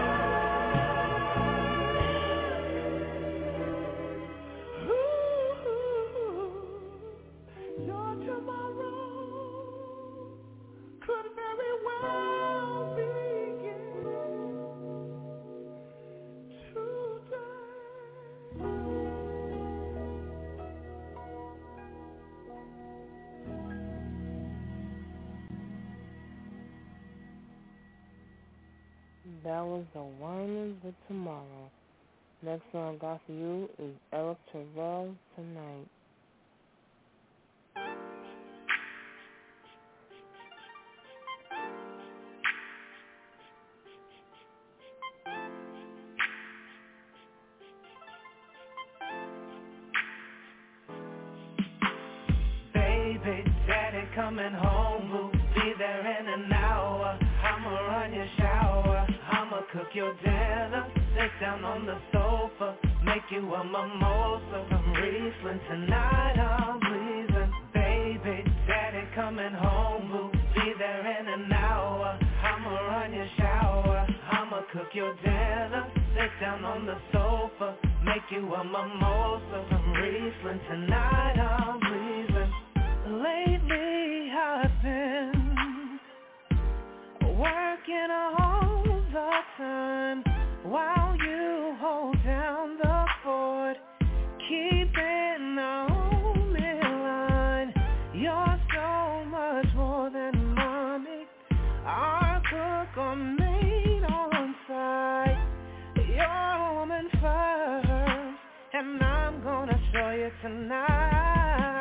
Your tomorrow could very well begin today. That was The Winans with Tomorrow. Next song I got for you is Eric Terrell, Tonight. Baby, daddy coming home, we'll be there in an hour. I'ma run your shower, I'ma cook your dinner. Sit down on the sofa, make you a mimosa. Some Riesling tonight, I'm pleasing. Baby, daddy coming home, we'll be there in an hour. I'ma run your shower, I'ma cook your dinner. Sit down on the sofa, make you a mimosa. Some Riesling tonight, I'm pleasing. Lately I've been working all the time while you hold down the fort, keeping the only line. You're so much more than mommy, our cook or maid on site. You're a woman first, and I'm gonna show you tonight.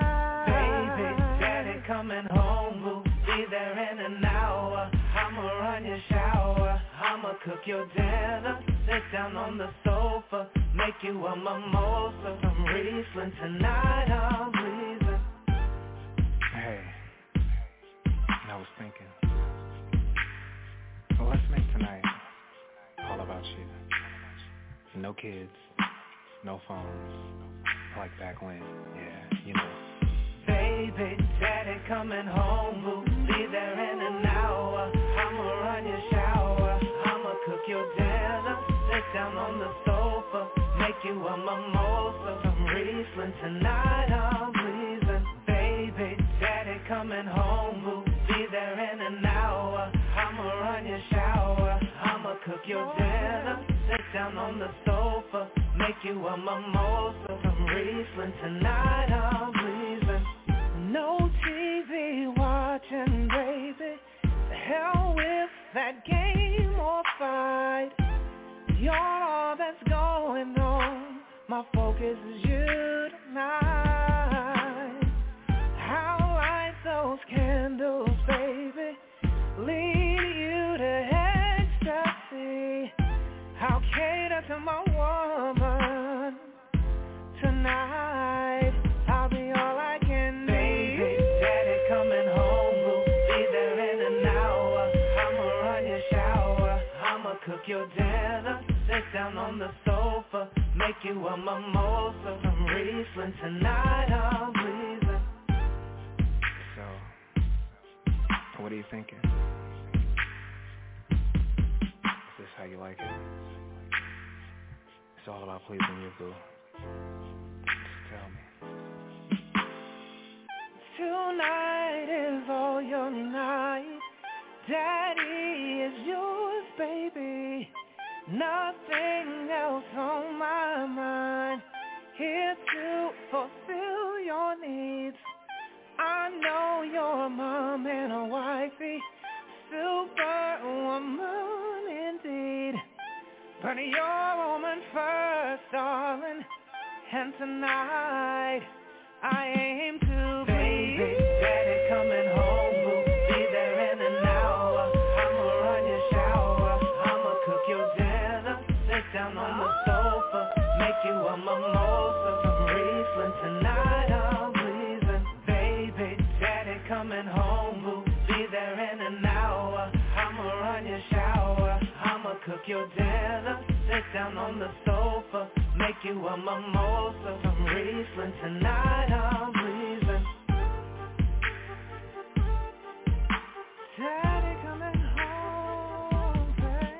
Coming home, we'll be there in an hour. I'ma run your shower, I'ma cook your dinner. Sit down on the sofa, make you a mimosa. Some Riesling tonight, I'm pleasing. Hey, I was thinking, well, let's make tonight all about you. No kids, no phones, like back when, yeah, you know. Baby, daddy coming home, we'll be there in an hour. I'ma run your shower, I'ma cook your dinner. Sit down on the sofa, make you a mimosa. Some Riesling tonight, I'm pleasing. Baby, daddy coming home, we'll be there in an hour. I'ma run your shower, I'ma cook your dinner. Sit down on the sofa, make you a mimosa. Some Riesling tonight, I'm pleasing. No TV watching, baby. The hell with that game or fight. You're all that's going on. My focus is you tonight. How light those candles, baby, lead you to ecstasy. I'll cater to my woman tonight. I'll be all I can be. Coming home, we'll be there in an hour. I'ma run your shower, I'ma cook your dinner. Sit down on the sofa, make you a mimosa. Some Riesling tonight, I'm pleasing. So, what are you thinking? Is this how you like it? It's all about pleasing you, boo. Just tell me. Tonight is all your night. Daddy is yours, baby. Nothing else on my mind. Here to fulfill your needs. I know you're a mom and a wifey, superwoman indeed. But you're woman first, darling. And tonight I aim to be baby, daddy coming home, we'll be there in an hour. I'ma run your shower, I'ma cook your dinner, sit down on the sofa, make you a mimosa from Riesling. Tonight I'm pleasing, baby, daddy coming home, we'll be there in an hour. I'ma run your shower, I'ma cook your dinner, sit down on the sofa, make you a mimosa from Riesling. Tonight I'm pleasing. Daddy coming home, baby.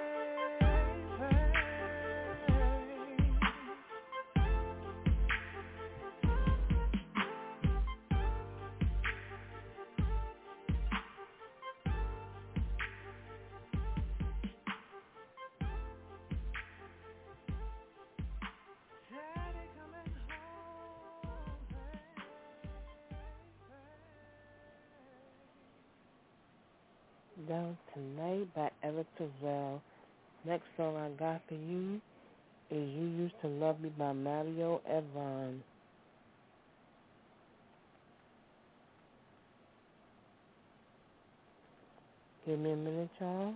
Down Tonight by Eric Terrell. Next song I got for you is You Used to Love Me by Mario Evon. Give me a minute, y'all.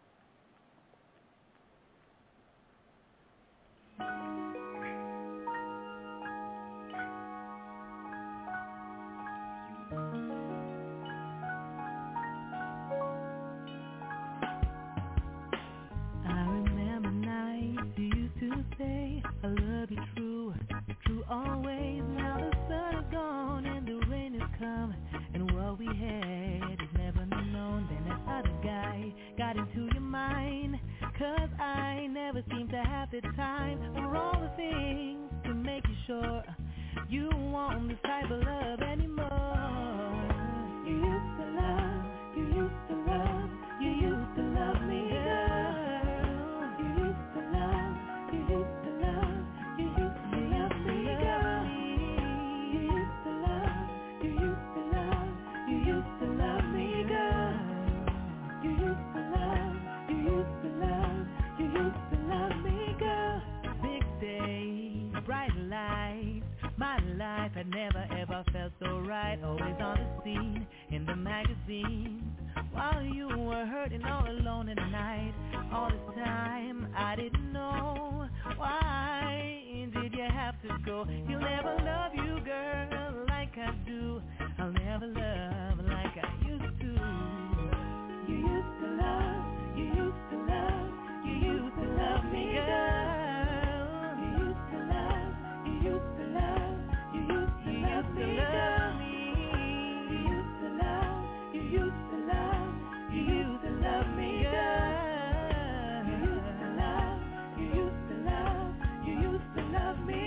I love you true, true always. Now the sun is gone and the rain has come, and what we had is never known. Then that other guy got into your mind, 'cause I never seem to have the time for all the things to make you sure you want this type of love anymore. You used to love, you used to love, you used to love me, girl. You used to love, you used to love, you used to love me, girl. You used to love, you used to love, you used to love me, girl. You used to love, you used to love, you used to love me, girl. Big days, bright lights, my life had never ever felt so right. Always on the scene, in the magazines, while you were hurting all alone at night. All this time I didn't know, why did you have to go? He'll never love you, girl, like I do. I'll never love like I used to. You used to love, you used to love, you used to love me, girl. You used to love, you used to love, you used to love me, girl. You used to love, you used to love, you used to love me, girl. You used to love, you used to love, you used to love me.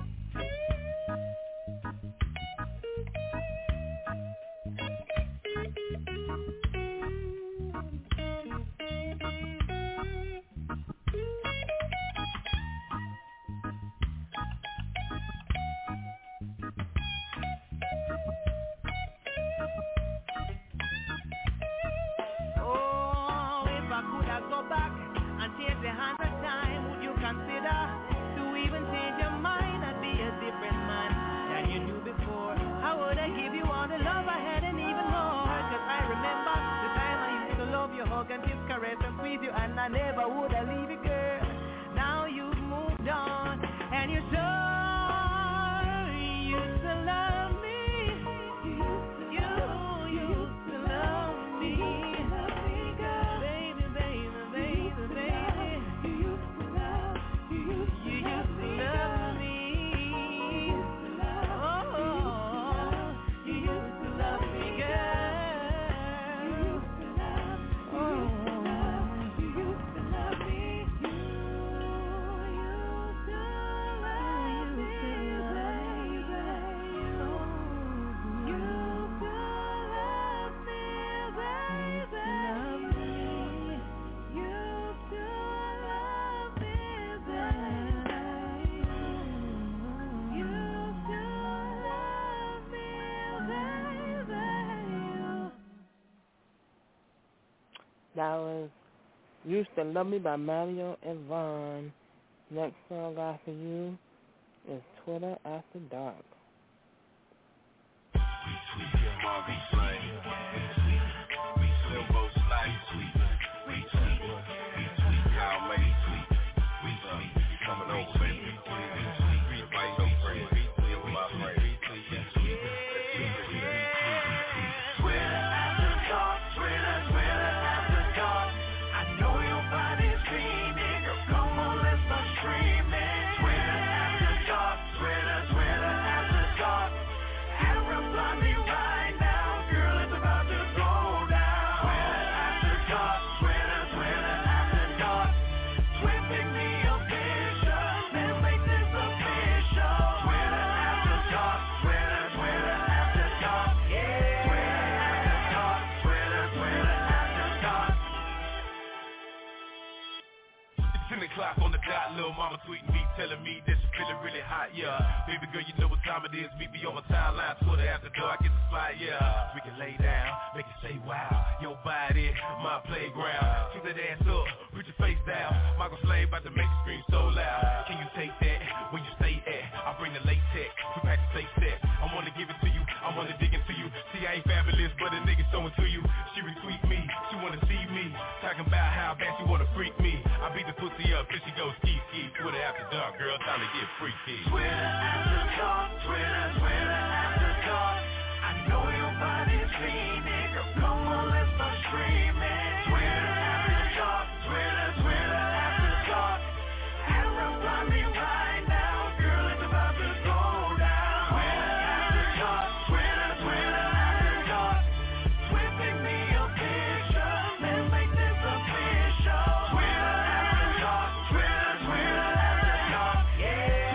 Oh, if I could have go back and take the hands of time, would you consider to even change your mind and be a different man than you knew before? How would I give you all the love I had and even more? 'Cause I remember the time I used to love you, hug and kiss, caress and squeeze you, and I never would have leave you, girl. Now you've moved on and you're sure you used to love me. You used to love me. Baby, baby, baby, baby. You used to love, you used to love me. Oh, you used to love me, girl. You used to love, you used to love, you used to love me. You used to That was Used to Love Me by Mario and Vaughn. Next song I got for you is Twitter After Dark. On the dot, little mama tweeting me, telling me that she feeling really hot, yeah. Baby girl, you know what time it is, meet me on my timeline, Twitter After Dark, get the spot, yeah. We can lay down, make it say wow, your body, my playground. Keep that ass up, put your face down, Michael Slade about to make you scream so loud. Can you take that, where you stay at? I bring the latex, we pack the safe set. I wanna give it to you, I wanna dig into you. See, I ain't fabulous, but a nigga showing to you. She retweet me, she wanna see me, talking about how bad she wanna freak me. I beat the pussy up till she goes ski. Twitter After Dark, girl, time to get freaky. Twitter After Dark, Twitter After Dark. I know your body's fiending, girl, come on, let's start screaming. Twitter After Dark, Twitter After Dark. And reply me right now, girl, it's about to go down. Twitter After Dark, Twitter After Dark. Tweeting me a picture, let's make this official. Twitter After Dark, Twitter After Dark. Yeah,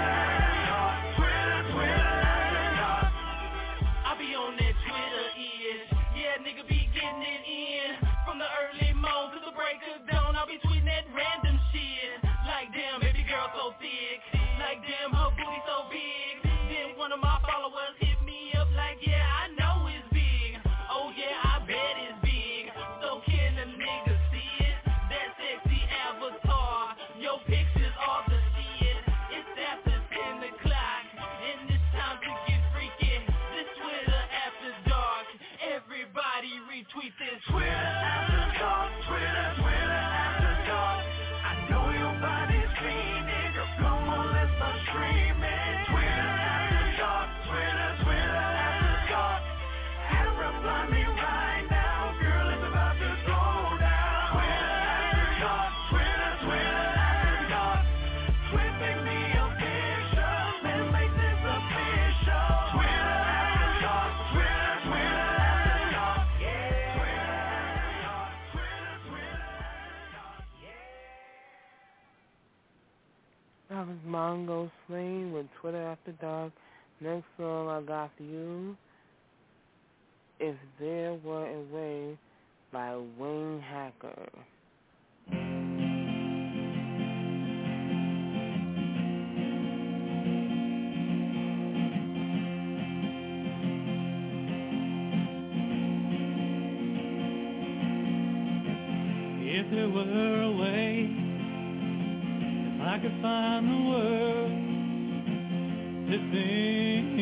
Twitter After Dark. I be on that Twitter ish. Yeah, nigga be getting it in. From the early morn to the break of dawn, I'll be tweeting that random shit. Like damn, baby girl so thick. Like damn, her booty so big. Then one of my followers hit me up like, yeah, I know it's big. Oh yeah, I bet it's big. So can a nigga see it? That sexy avatar. Your pictures are the shit. It's after 10 o'clock, and it's time to get freaky. This Twitter After Dark. Everybody retweet this. Twitter After Dark, Twitter After Dark. I know your body's fiending, girl, come on, let's start screaming. Twitter After Dark, Twitter After Dark. And reply me right now, girl, it's about to go down. Twitter After Dark, Twitter After Dark. Tweeting me a picture, let's make this official. Twitter After Dark, Twitter After Dark. Yeah, Twitter After Dark, Twitter After Dark. That was Mongo Sling with Twitter After Dark. Next song I got for you, If There Were a Way by Wayne Hacker. If there were a way, if I could find the words to sing,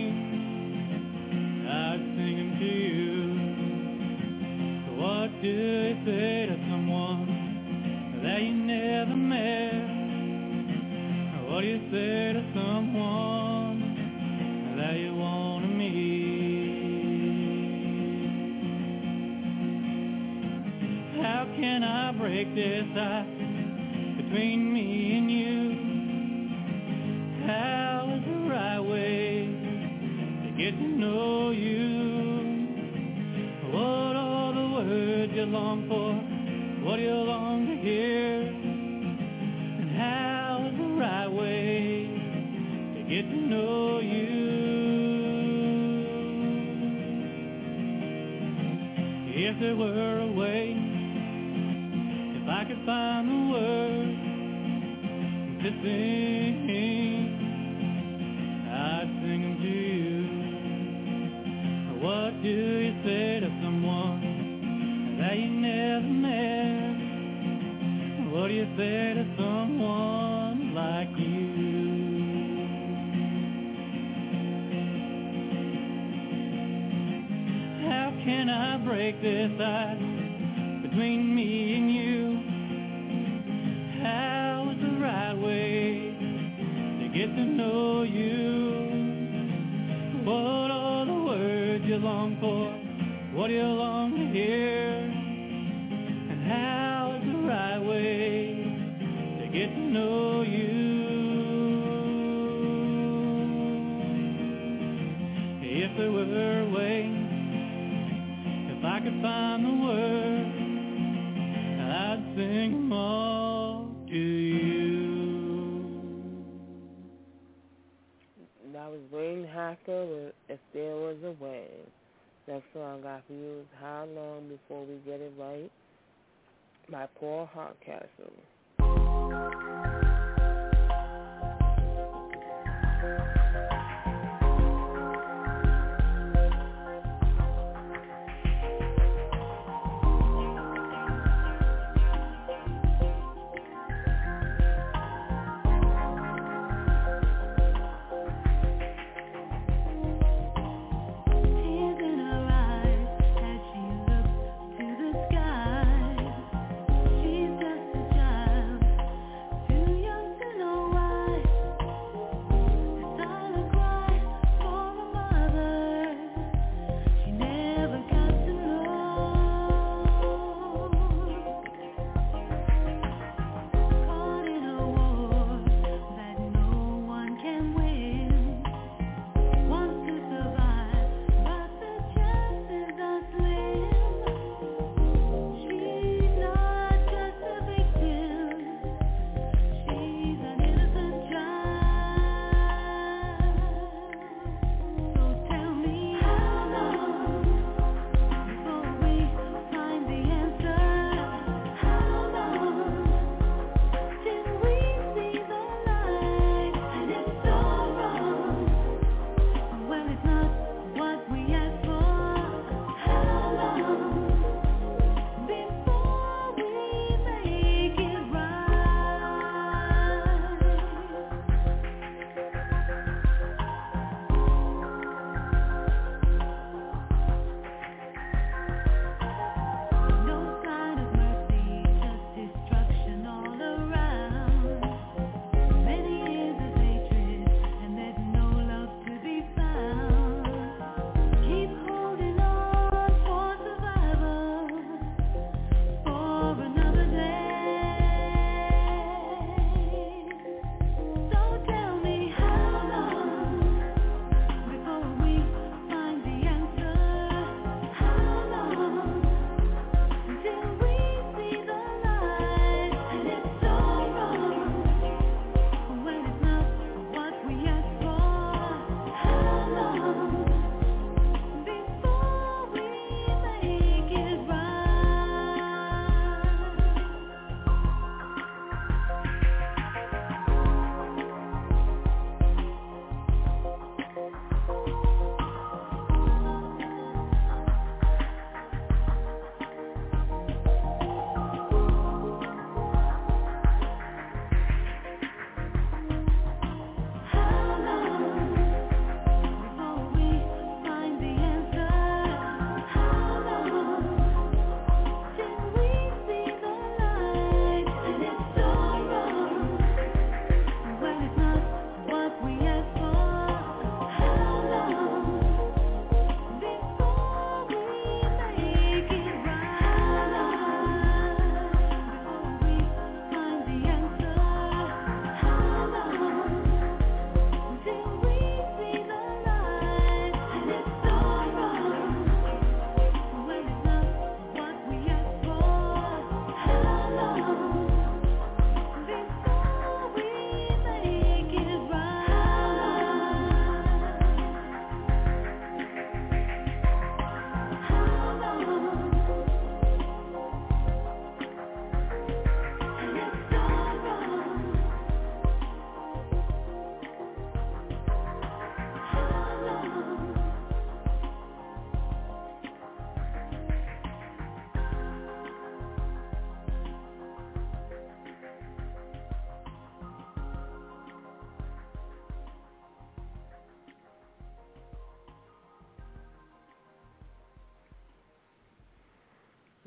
I'd sing them to you. So what do you say to someone that you never met? Or what do you say to someone that you want to meet? How can I break this ice between me and you? How is the right way to get to know you? What are the words you long for? What do you long to hear? And how is the right way to get to know you? If there were a way, if I could find the words to sing, I'd sing them to you. What do you say to someone that you never do you say to someone like you? How can I break this ice between me and you? How is the right way to get to know you? What are the words you long for? What do you long to hear? And how is the right way to get to know you? If there were a way, if I could find the words, I'd sing them all to you. That was Wayne Hacker with If There Was a Way. Next song I got for you is How Long Before We Get It Right by Paul Hardcastle. She's just a child.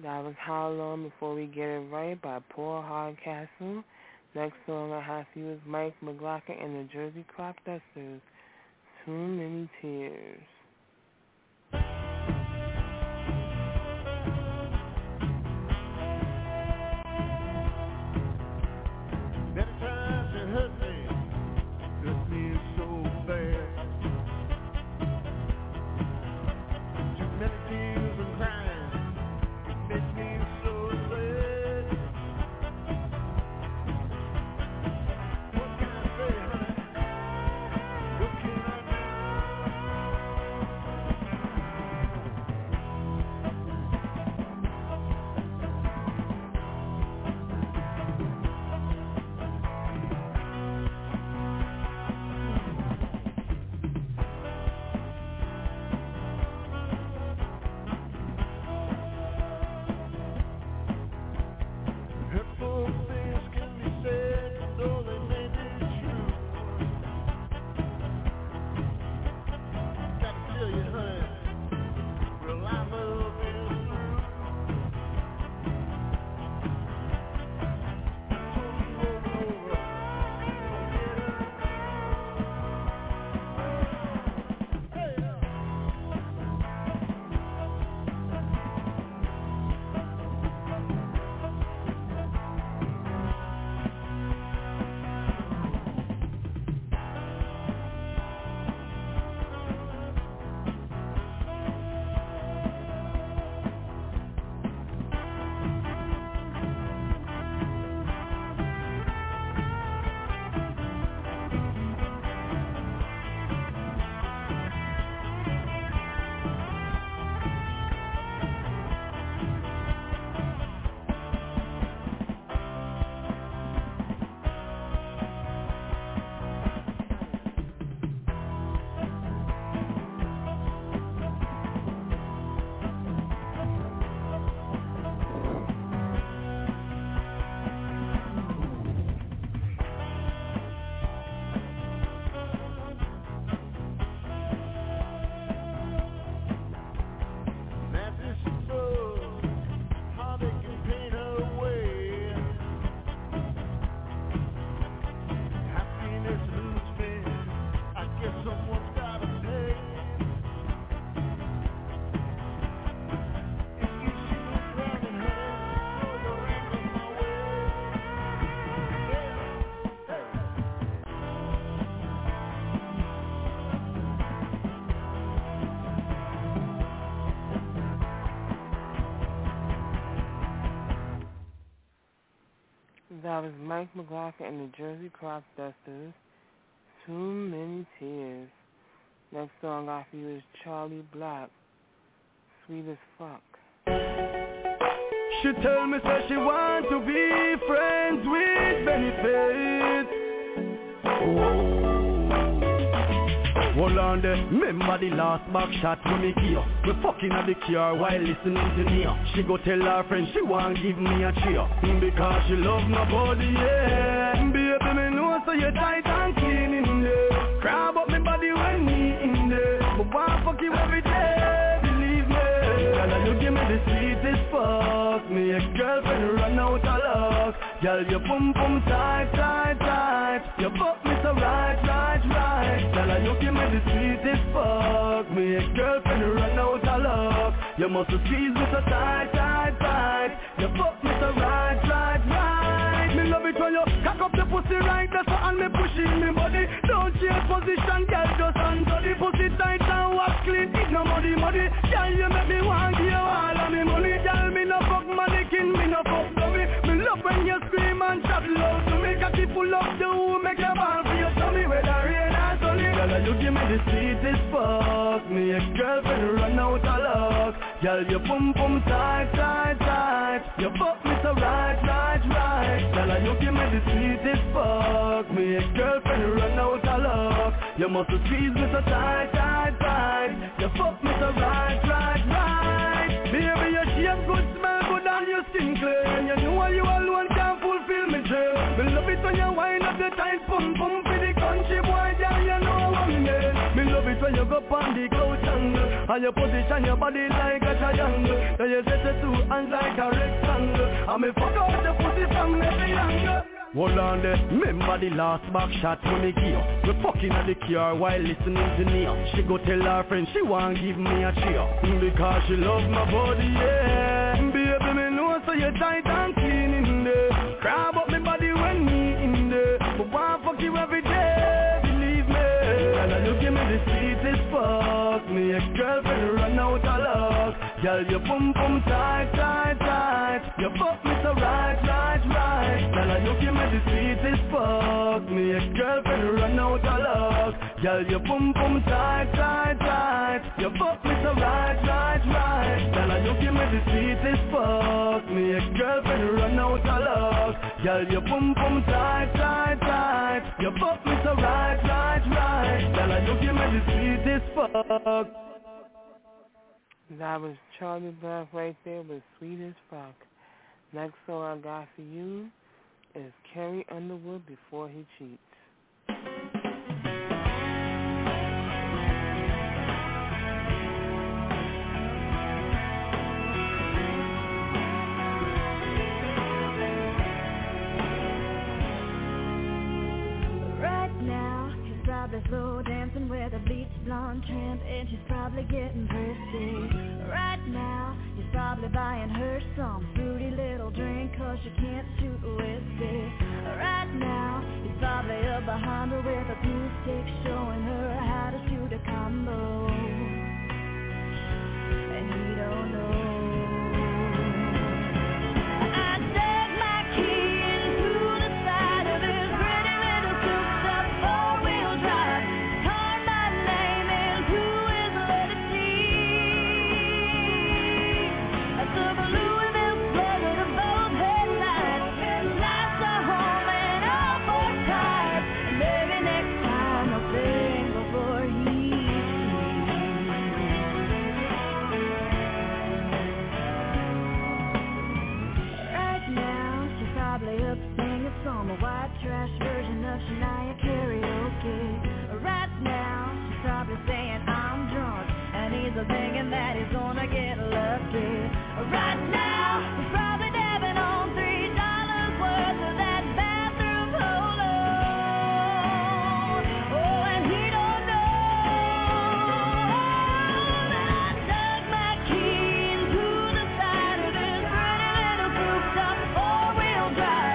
That was How Long Before We Get It Right by Paul Hardcastle. Next song I have for you is Mike McLaughlin and the Jersey Crop Dusters, Too Many Tears. Many times it hurt me so bad. Too many tears and crying, it makes me so sad. What can I say, honey? What can I hurtful things can be said, though they may be true. Gotta tell you, honey, real life love is through. I told you over and over, don't get her. That was Mike McLaughlin and the Jersey Crop Dusters, Too Many Tears. Next song I got for you is Charlie Black, Sweet as Fuck. She tell me say she want to be friends with benefits. Whoa. Hold on there, remember the last back shot when me give. We fucking at the car while listening to me. She go tell her friend she want give me a cheer, because she love nobody, yeah. Baby, me know so you tight and clean in there. Grab up me body when me in there. But want fuck you every day, believe me. Girl, you give me the sweetest fuck. Me ex-girlfriend run out of luck. Girl, you boom boom tight, tight, tight. You fuck me so right, right, right. Girl, you give me the sweetest fuck. Me ex-girlfriend run out of luck. You must squeeze me so tight, tight, tight. You fuck me so right, right, right. Me love it when you cock up the pussy right there, so and me pushing me body. Don't change position, girl, just answer the pussy tight and wash clean. It's no muddy, muddy. Girl, you make me want give you all of me money. Girl, me no fuck mannequin, me no fuck dummy. Me love when you scream and chat loud to me. Cocky full of the who make your ball for your tummy. Whether rain or sunny. Girl, you give me the sweetest fuck. Me ex-girlfriend run out of luck. Girl, you boom boom tight, tight, tight. You fuck me so right, right, right. Girl, you give me the sweetest fuck. Me ex-girlfriend run out of luck. You must squeeze me so tight, tight, tight. You fuck me so right, right, right. Baby, your shape good, smell good and your skin clear. And you know you alone can't fulfill me dream. Me love it when you wind up the tight pum pum for the country boy, girl, you know what me mean. Me love it when you go on the couch and And you position your body like a triangle. Then you set the two hands like a rectangle. And me fuck out the pussy from every angle. Hold on there, remember the last back shot when me give. We fucking at the car while listening to Nia. She go tell her friend she want give me a cheer. Because she love my body, yeah. Baby, me know so you tight and clean in there. Grab up me body when me in there. But want fuck you every day, believe me. And you give me the sweetest fuck. Me ex-girlfriend run out of luck. Girl, you boom boom tight, tight, tight. You fuck me so right, right, right. Girl, you give me the sweetest fuck. Me ex-girlfriend run out of luck. Girl, you boom boom tight, tight, tight. You fuck me so right, right, right. Girl, you give me the sweetest fuck. Me ex-girlfriend run out of luck. Girl, you boom boom tight, tight, tight. You fuck me so right, right, right. Girl, you give me the sweetest fuck. That was Charlie Black right there with Sweet as Fuck. Next song I got for you is Carrie Underwood, Before He Cheats. Probably slow dancing with a beach blonde tramp, and she's probably getting thirsty. Right now, he's probably buying her some fruity little drink, 'cause she can't shoot whiskey. Right now, he's probably up behind her with a pool stick, showing her how to shoot a combo. And he don't know. Some white trash version of Shania karaoke. Right now, she's probably saying I'm drunk, and he's thinking that he's gonna get lucky. Right now, he's probably dabbing on $3 worth of that bathroom polo. Oh, and he don't know that I dug my key into the side of this pretty little souped up four-wheel drive.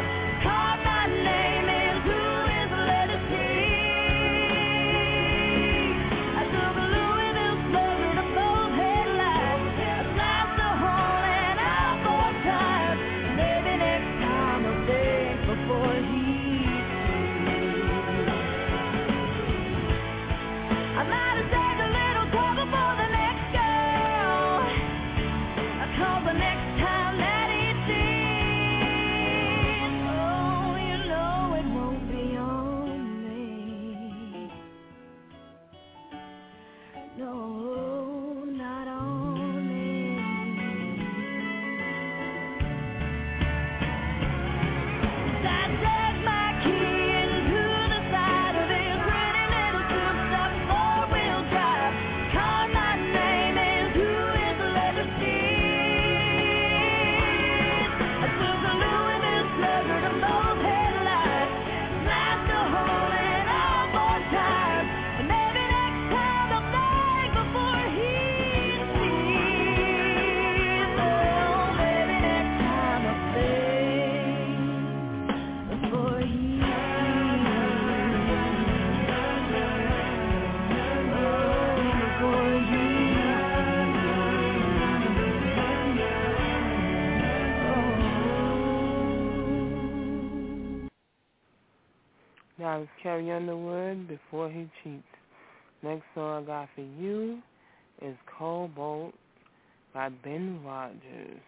That was Carrie Underwood, Before He Cheats. Next song I got for you is Cobalt by Ben Rogers.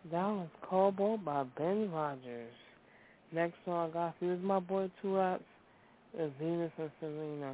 That was Cobalt by Ben Rogers. Next song I got for you is my boy Two Raps, is Venus and Serena.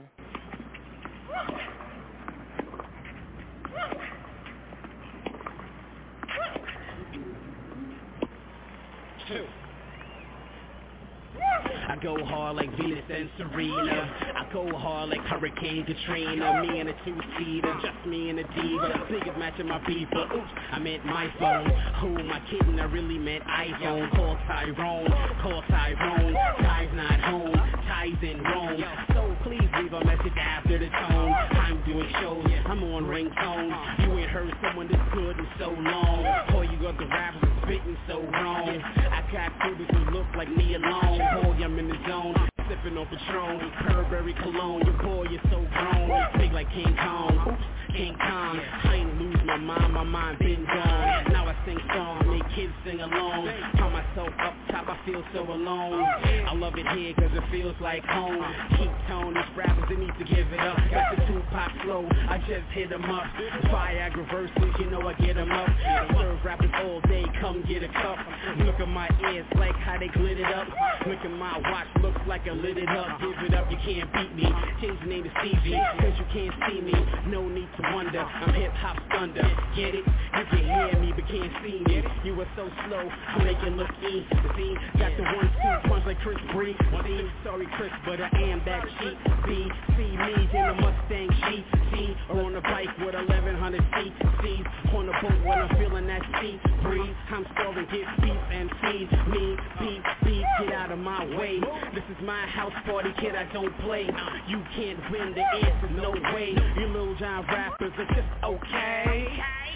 I go hard like Venus and Serena. I go hard like Hurricane Katrina. Me and a two-seater, just me and a diva. Biggest match in my beeper. Oops, I meant my phone. Who am I kidding? I really meant iPhone. Call Tyrone, Ty's not home, Ty's in Rome. So please leave a message after the tone. I'm doing shows, I'm on ringtone. You ain't heard someone this good in so long. All you got the rappers are spitting so wrong. I got students who look like me alone. Boy, I'm in the zone, sipping on Patron, Burberry cologne. Your boy is so grown, big like King Kong. Oops, King Kong. I ain't lose my mind been gone. Now I sing songs, make kids sing along. Find myself up top, I feel so alone. I love it here cause it feels like home. Keep tone, these rappers, they need to give it up. Got the Tupac flow, I just hit them up. Viagra verses, you know I get them up. I serve rappers all day, come get a cup. Look at my ears, like how they glittered up. Look at my watch, looks like I lit it up. Give it up, you can't beat me. Change the name to Stevie, cause you can't see me. No need to wonder, I'm hip-hop's thunder. Get it? You can hear me, but can't see me. You were so slow, I make it look easy. See, got the 1-2 punch like Chris Bree. See, sorry Chris, but I am that cheap. B, see me in a Mustang GT, or on a bike with 1100 cc's. On a boat when I'm feeling that sea breeze. I'm storing, get beef and feed me. Beep, beep, get out of my way. This is my house party, kid, I don't play. You can't win, the answer's no way. You little John rappers are just okay.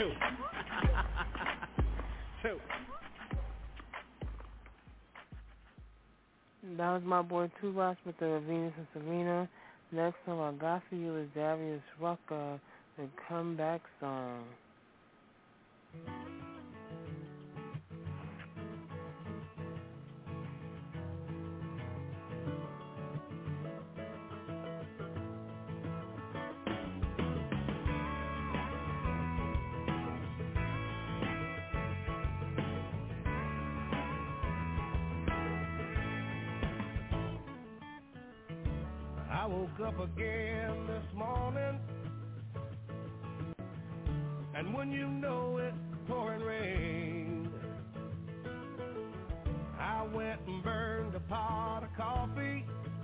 That was my boy Two Raps with the Venus and Serena. Next song I got for you is Darius Rucker, the Comeback Song. I woke up again this morning, and when you know it, pouring rain, I went and burned a pot of coffee,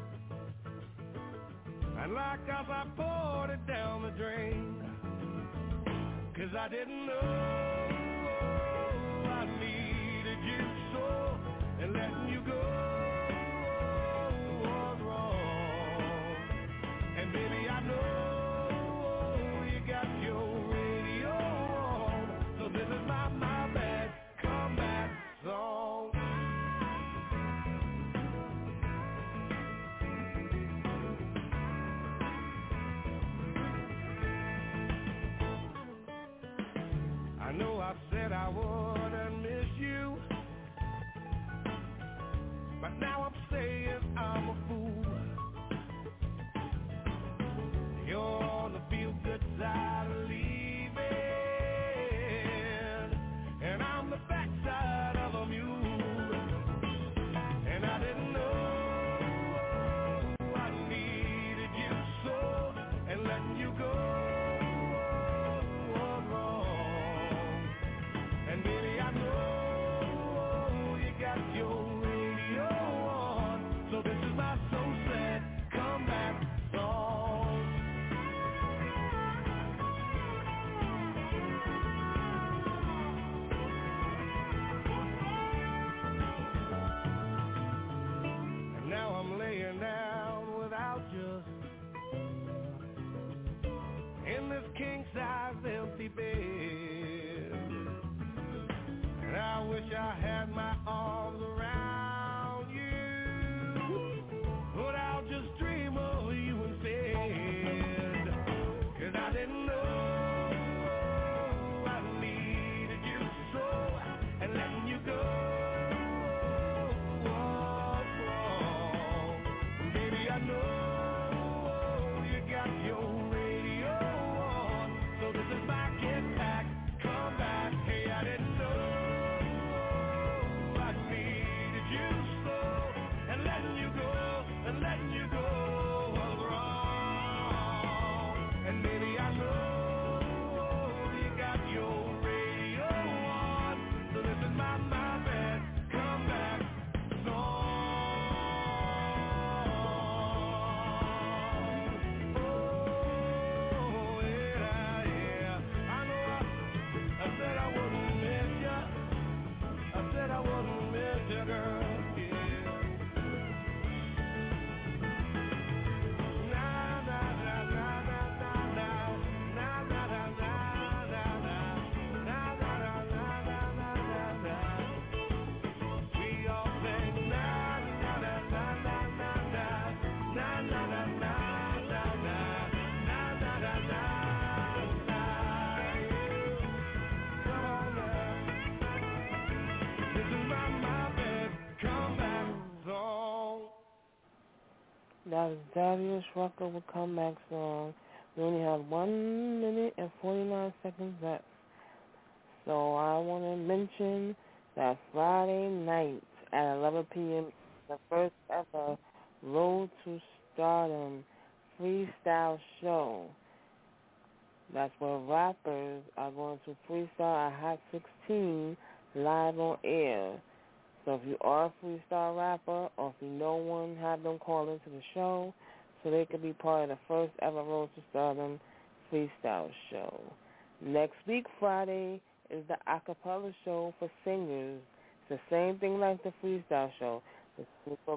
and like as I poured it down the drain, 'cause I didn't know I needed you so, and letting you go was wrong. And baby, I know you got your radio on, so this is my bad comeback song. I know I said I wouldn't miss you, That was Darius Rucker with Comeback Song. We only have 1 minute and 49 seconds left. So I want to mention that Friday night at 11 p.m. the first ever Road to Stardom freestyle show. That's where rappers are going to freestyle a Hot 16 live on air. So if you are a freestyle rapper or if you know one, have them call into the show so they could be part of the first ever Road to Stardom freestyle show. Next week, Friday, is the acapella show for singers. It's the same thing like the freestyle show. The singers will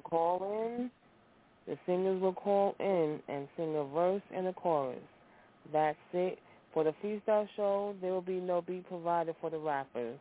call in and sing a verse and a chorus. That's it. For the freestyle show, there will be no beat provided for the rappers.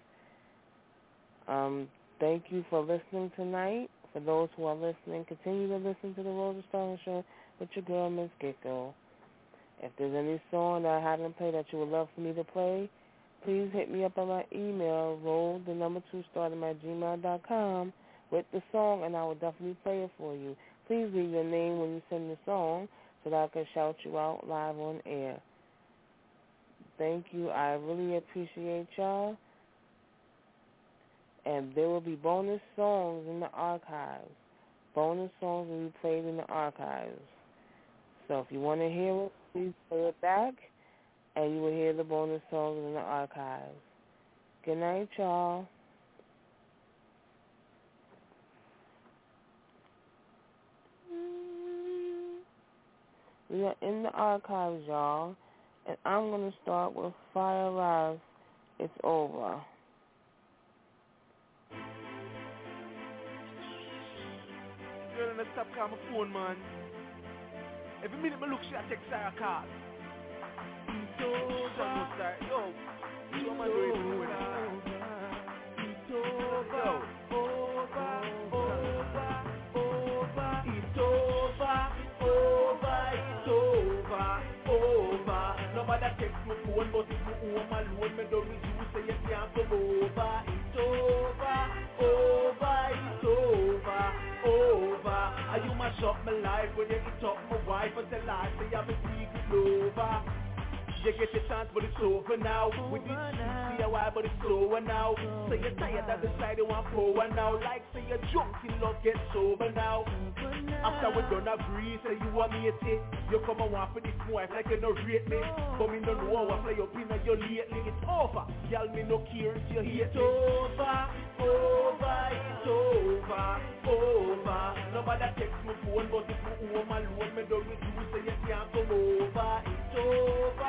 Thank you for listening tonight. For those who are listening, continue to listen to the Road to Stardom show with your girl, Miss Gecko. If there's any song that I haven't played that you would love for me to play, please hit me up on my email, roll2stardom@gmail.com with the song, and I will definitely play it for you. Please leave your name when you send the song so that I can shout you out live on air. Thank you. I really appreciate y'all. And there will be bonus songs in the archives. Bonus songs will be played in the archives. So if you want to hear it, please play it back, and you will hear the bonus songs in the archives. Good night, y'all. We are in the archives, y'all, and I'm going to start with Fire Rise, It's Over. Girl, let's stop calling my phone, man. Every minute I look, she takes Sarah call. It's over. Yo, show my doing when it's over. Nobody text my phone, but if you home alone, me don't with you, say you can't come over. It's over, it's over. And you mash up my life when you eat up my wife and tell her, say I'm a secret lover. You get a chance, but it's over now. We did see a while, but it's over now. Say you're tired of the side, you want power now. Like say you're drunk in love, get sober now. After we done agree, say you want me to take. You come and want for this wife like you don't rate me. But me don't know how I play up in you lately. It's over, y'all me no care if you hate me. It's over. Nobody text my phone, but if you home alone, me don't with you, say you can't come over. It's over.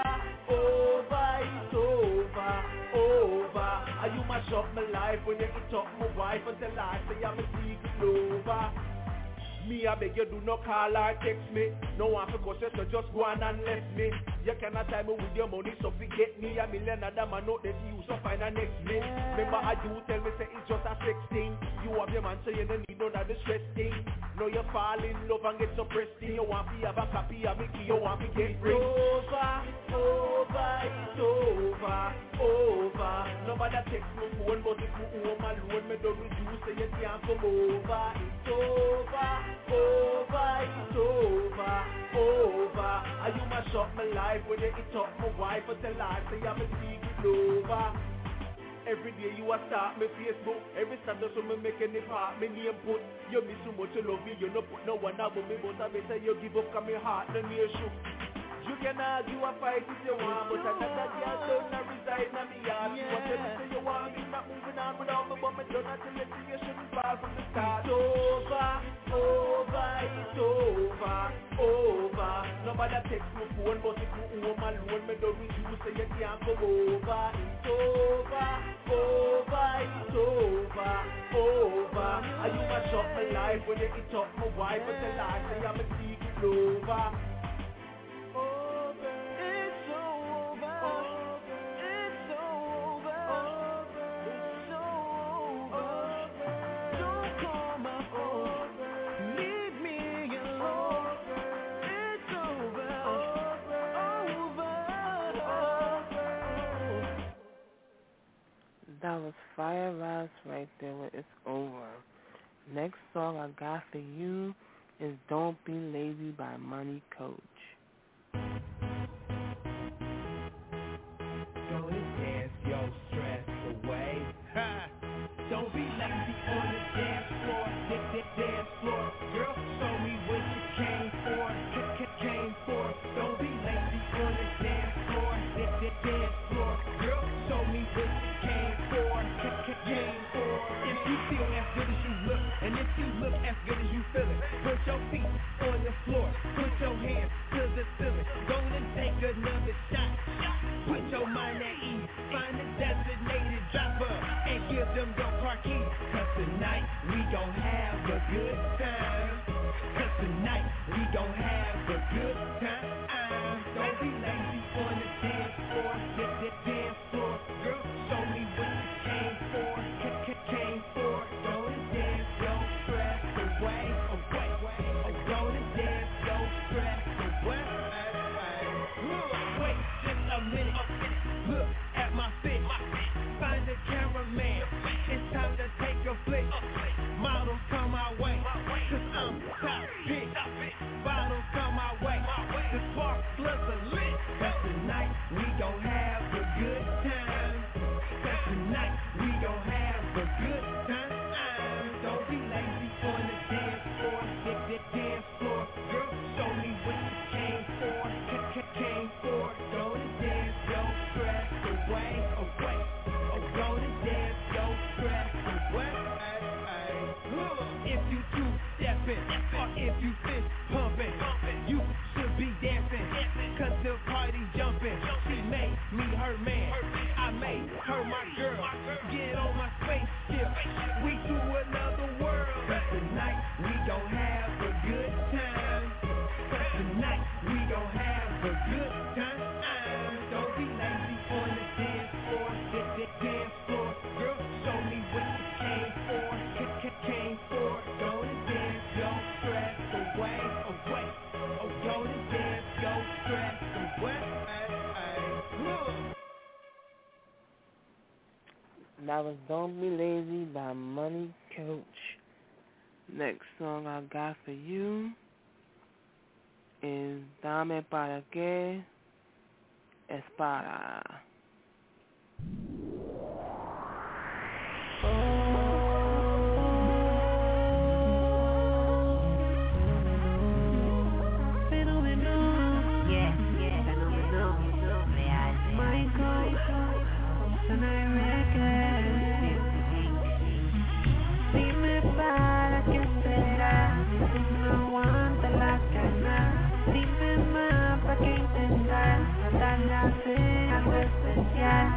And you mash up my life when you eat up my wife and tell her, say I'm a secret lover. Me, I beg you, do not call or text me. No one for question, so just go on and let me. You cannot time me with your money, so forget me. $1 million I know that you so find a next me. Remember how you tell me, say it's just a sex thing. You have your man, so you don't need none of the stress thing. Now you fall in love and get suppressed thing. You want to have a copy of me, you want to get free. It's over. Nobody text my phone, but if you home alone, me don't with you, say you can't come over. It's over. And you mash up my life when you eat up my wife and tell her, say I'm a secret lover. Every day you a start me Facebook. Every status when me make any part, me name put. You miss so much, you love me, you no put no one out but me. But I better you give up, cause me heart no near shook. You can argue a fight if you want, but another girl don't reside in me heart. You want to say you want me, not moving on without me, but me don't have to let you shouldn't fall from the start. It's over. Nobody text my phone, but if you home alone, me don't with you, say you can't come over. It's over. And you mash up my life when you eat up my wife and tell her, say I'm a secret lover. That was Fire Rise right there with It's Over. Next song I got for you is Don't Be Lazy by Money Coach. Go and dance your stress away. Don't be lazy on the dance floor. Dance floor. Girl, show me what you came for. Came for. Don't be lazy on the dance floor. Dance floor. Girl, show me what you came for. Came for. If you feel as good as you look, and if you look as good as you feel it, put your feet on the floor. Put your hands to the ceiling. Go and take another shot. Put your mind at ease. Find a designated dropper and give them your car keys. Cause tonight we gon' have a good time. Cause tonight we gon' have a good time. Don't be lazy on the dance floor. Dance floor. Girl, show me what you came for. Came for. Go and dance your stress away. Oh, go and dance your stress away. Wait just a minute. Look at my fit. Find the cameraman. It's time to take a flick. Models come my way. Cause I'm top pick. Bottles come my way. The spark slugs are lit. Cause tonight we gon' have a good time. Cause tonight we gon' have a good time. Don't be lazy on the dance floor. Dance floor. Girl, show me what you came for. Came for. Go and dance your stress away. Oh, go and dance your stress away. If you two-stepping or if you fist-pumping, you should be dancing. Cause the party jumping. She made me her man. I made her my girl. Get on my spaceship. We to another world. Cause tonight we gon' have a good time. Cause tonight we gon' have a good time. Don't be lazy on the dance floor. Dance floor. Girl, show me what you came for. Came for. Go and dance your stress away. Oh, go and dance your stress away. That was Don't Be Lazy by Money Coach. Next song I got for you is Dame Para Que Es Para. Dime para qué será, si no aguanta las ganas. Dime más para qué intentar, tratar de hacer algo especial.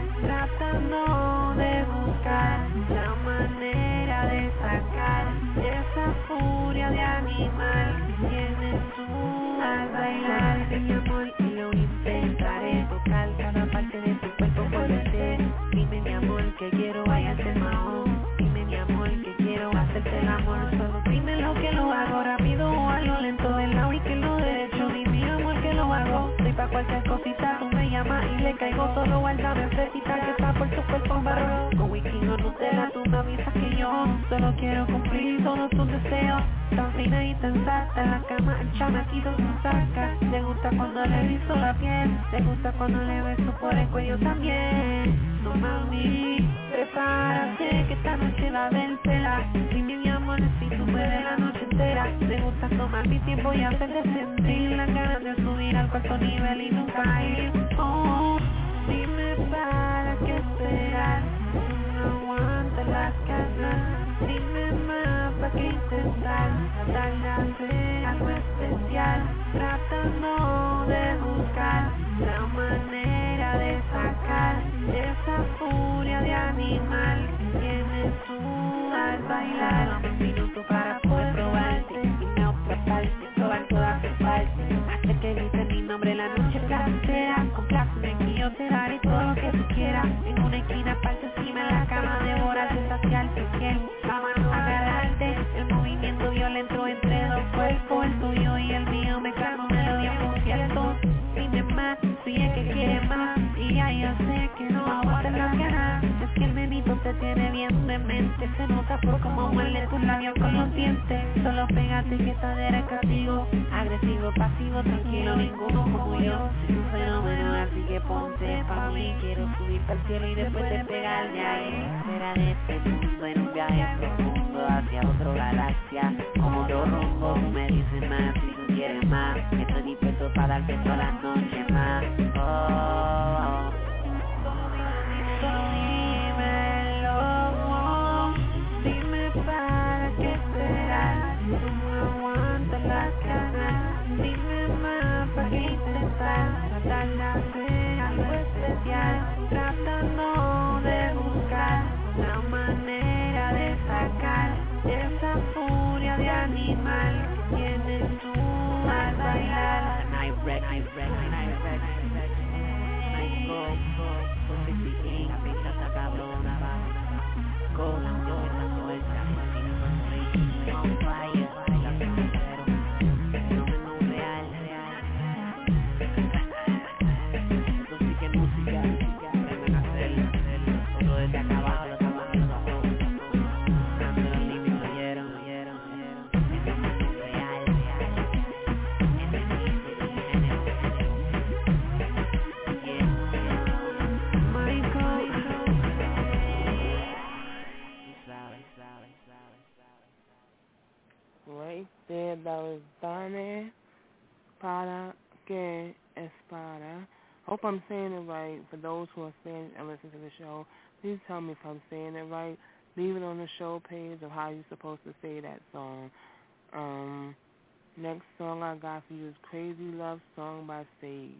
Tratando de buscar la manera de sacar esa furia de animal que tienes tú al bailar. Mi amor, y lo intentaré, tocar cada parte de tu cuerpo por entero. Dime mi amor que quiero hacerte mejor. Dime mi amor que quiero hacerte el amor. Solo dime lo que lo hago rápido o a lo lento, del lado y que lo derecho. Dime mi amor que lo hago. Soy pa' cualquier cosita, tú me llamas y le caigo. Solo guárdame cerquita que está por tu cuerpo en barro. Con whisky o Nutella tú me avisas que yo solo quiero cumplir todos tus deseos. Tan fina y tan santa, en la cama el chamaquito se saca. Le gusta cuando le rizo la piel, le gusta cuando le beso por el cuello también. No mami, prepárate que esta noche va a vértela. Dime mi amor si tú puedes la noche entera. Me gusta tomar mi tiempo y hacerte sentir las ganas de subir al cuarto nivel y nunca ir. Oh, dime para qué esperar, no aguantas las ganas. Dime más para qué intentar, tratar de hacer algo especial. Tratando de buscar la manera de sacar esa furia de animal que tienes tú al bailar. Dame un minuto para poder probarte y no apretarte, probar todas tus partes. Hacer que grite mi nombre la noche placentera. Compláceme que yo te daré todo lo que tú quieras. En una esquina aparte encima en la cama devorarte, saciarte piel. La mano agarrarte, el movimiento violento entre dos cuerpos, el tuyo y el mío mezclando melodía con cierto. Dime más, si es que quieres más, y ya yo sé que no aguantas las ganas. Es que el nenito te tiene bien demente. que se nota por cómo muerde tus labios con los dientes. Solo pégate que esta eres castigo. Agresivo, pasivo, tranquilo, ninguno como yo. Soy un fenómeno, así que ponte pa' mí. Quiero subir al cielo y después de pegar de ahí. Será de este mundo en un viaje profundo hacia otra galaxia. Como otro rumbo, tú me dices más si tú quieres más. Estoy dispuesto para darte todas las noches más. Oh. Dime para qué esperar, tú no aguantas las ganas. Dime más para qué intentar, tratar de hacer algo especial. Tratando de buscar la manera de sacar esa furia de animal que tienes tú al bailar. Night wreck, la pista está cabrona, va. Con la muñeca suelta, on fire, la sincero, fenómeno real. Esto sí que es música, deben hacerlo, todo desde acá abajo lo estamos haciendo todo. Dando los límites, oyeron, real. Right there, that was Dame Para Que Espada. Hope I'm saying it right. For those who are saying and listen to the show, please tell me if I'm saying it right. Leave it on the show page of how you're supposed to say that song. Next song I got for you is Crazy Love Song by Sage.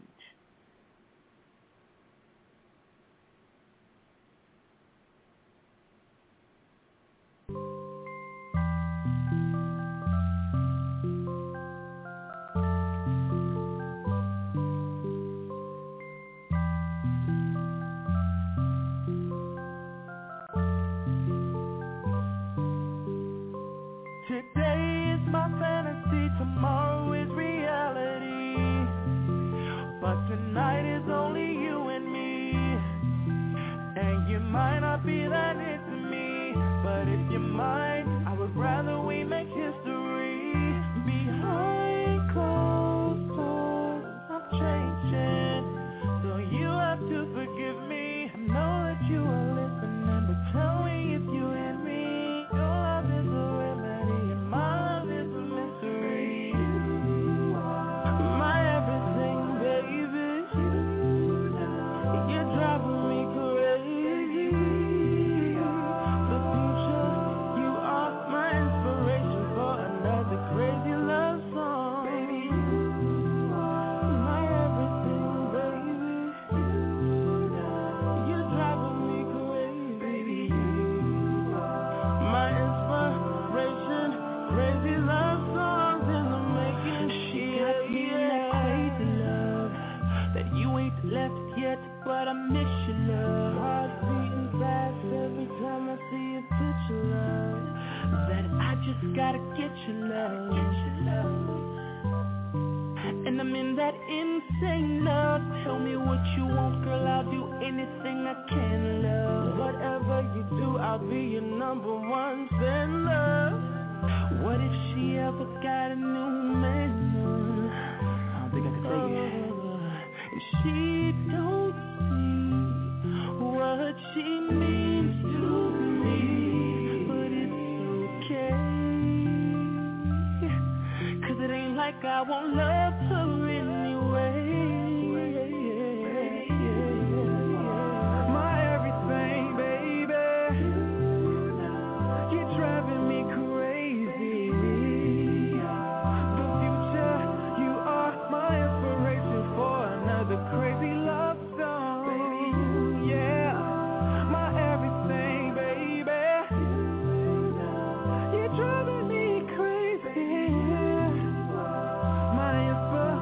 Today is my fantasy, tomorrow is reality. But tonight is only you and me. And you might not be that into me, but if you're mine, I would rather we make history. Behind closed doors, I'm changing, so you have to forgive me. I know that you are listening, but tell me if you hear me. Your love is a remedy, and my love is a mystery. My everything, baby. You're driving me crazy. The future, you are my inspiration for another crazy love song. My everything, baby. You're driving me crazy. My inspiration, crazy love songs in the making. She got me that crazy love that you ain't left yet, but I miss your love. Heart beating fast every time I see a picture love. That I just gotta get your love. And I'm in that insane love. Tell me what you want, girl, I'll do anything I can, love. Whatever you do, I'll be your number one fan, love. What if she ever got a new man? I don't think I can take it. If she don't see what she means to me, but it's okay, 'cause it ain't like I won't love her anyway. My everything, baby. You're driving me crazy. The future, you are my inspiration for another crazy love song. Yeah, my everything, baby. You're driving me crazy. My inspiration.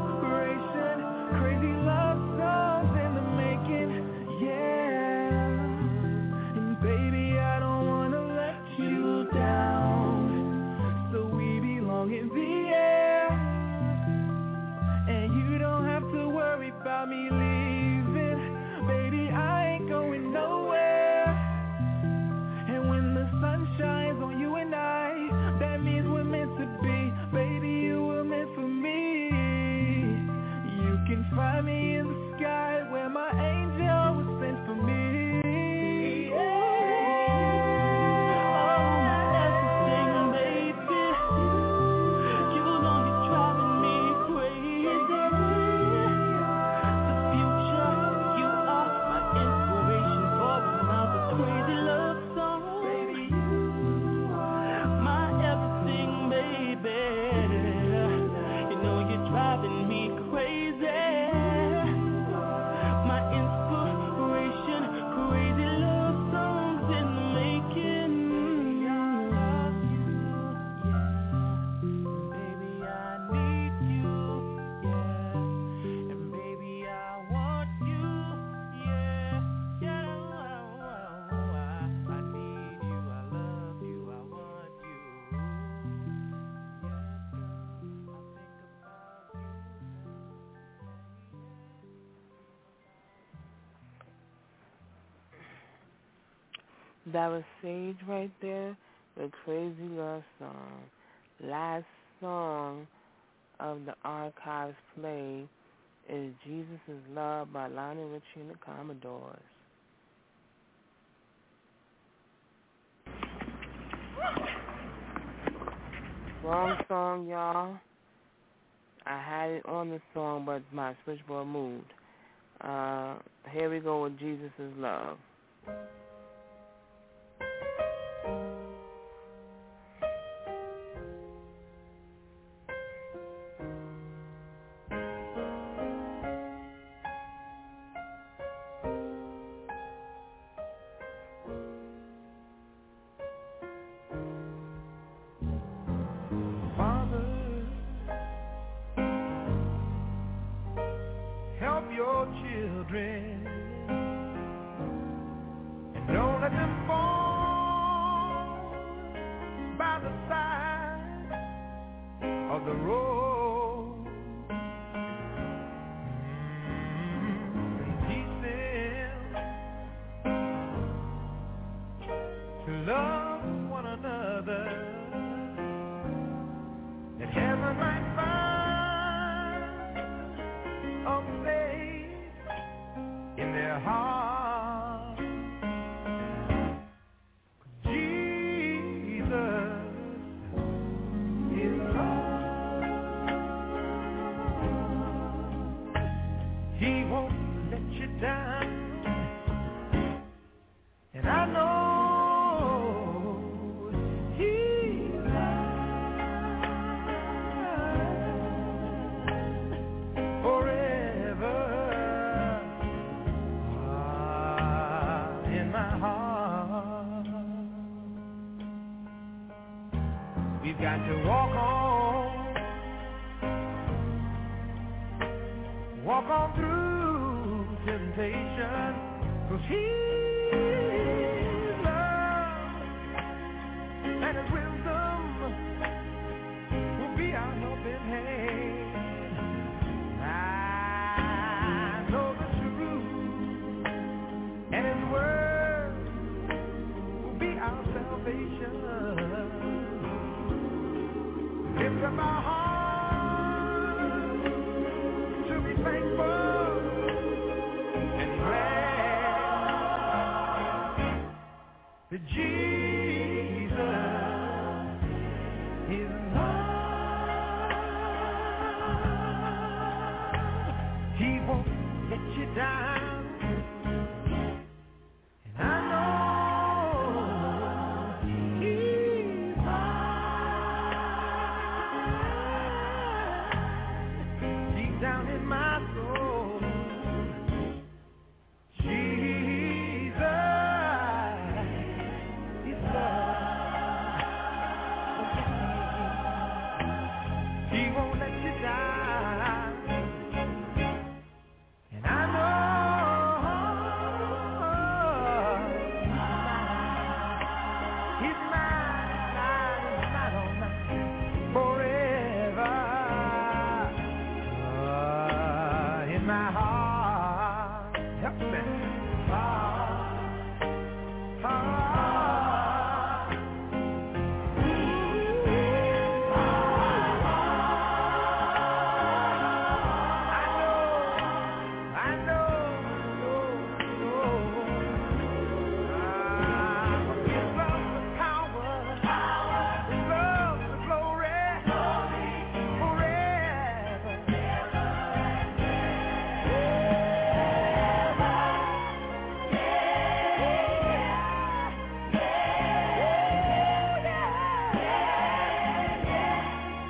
That was Sage right there with Crazy Love Song. Last song of the Archives play is Jesus is Love by Lionel Richie and the Commodores. Wrong song, y'all. I had it on the song, but my switchboard moved. Here we go with Jesus is Love.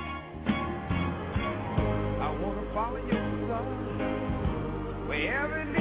Wherever it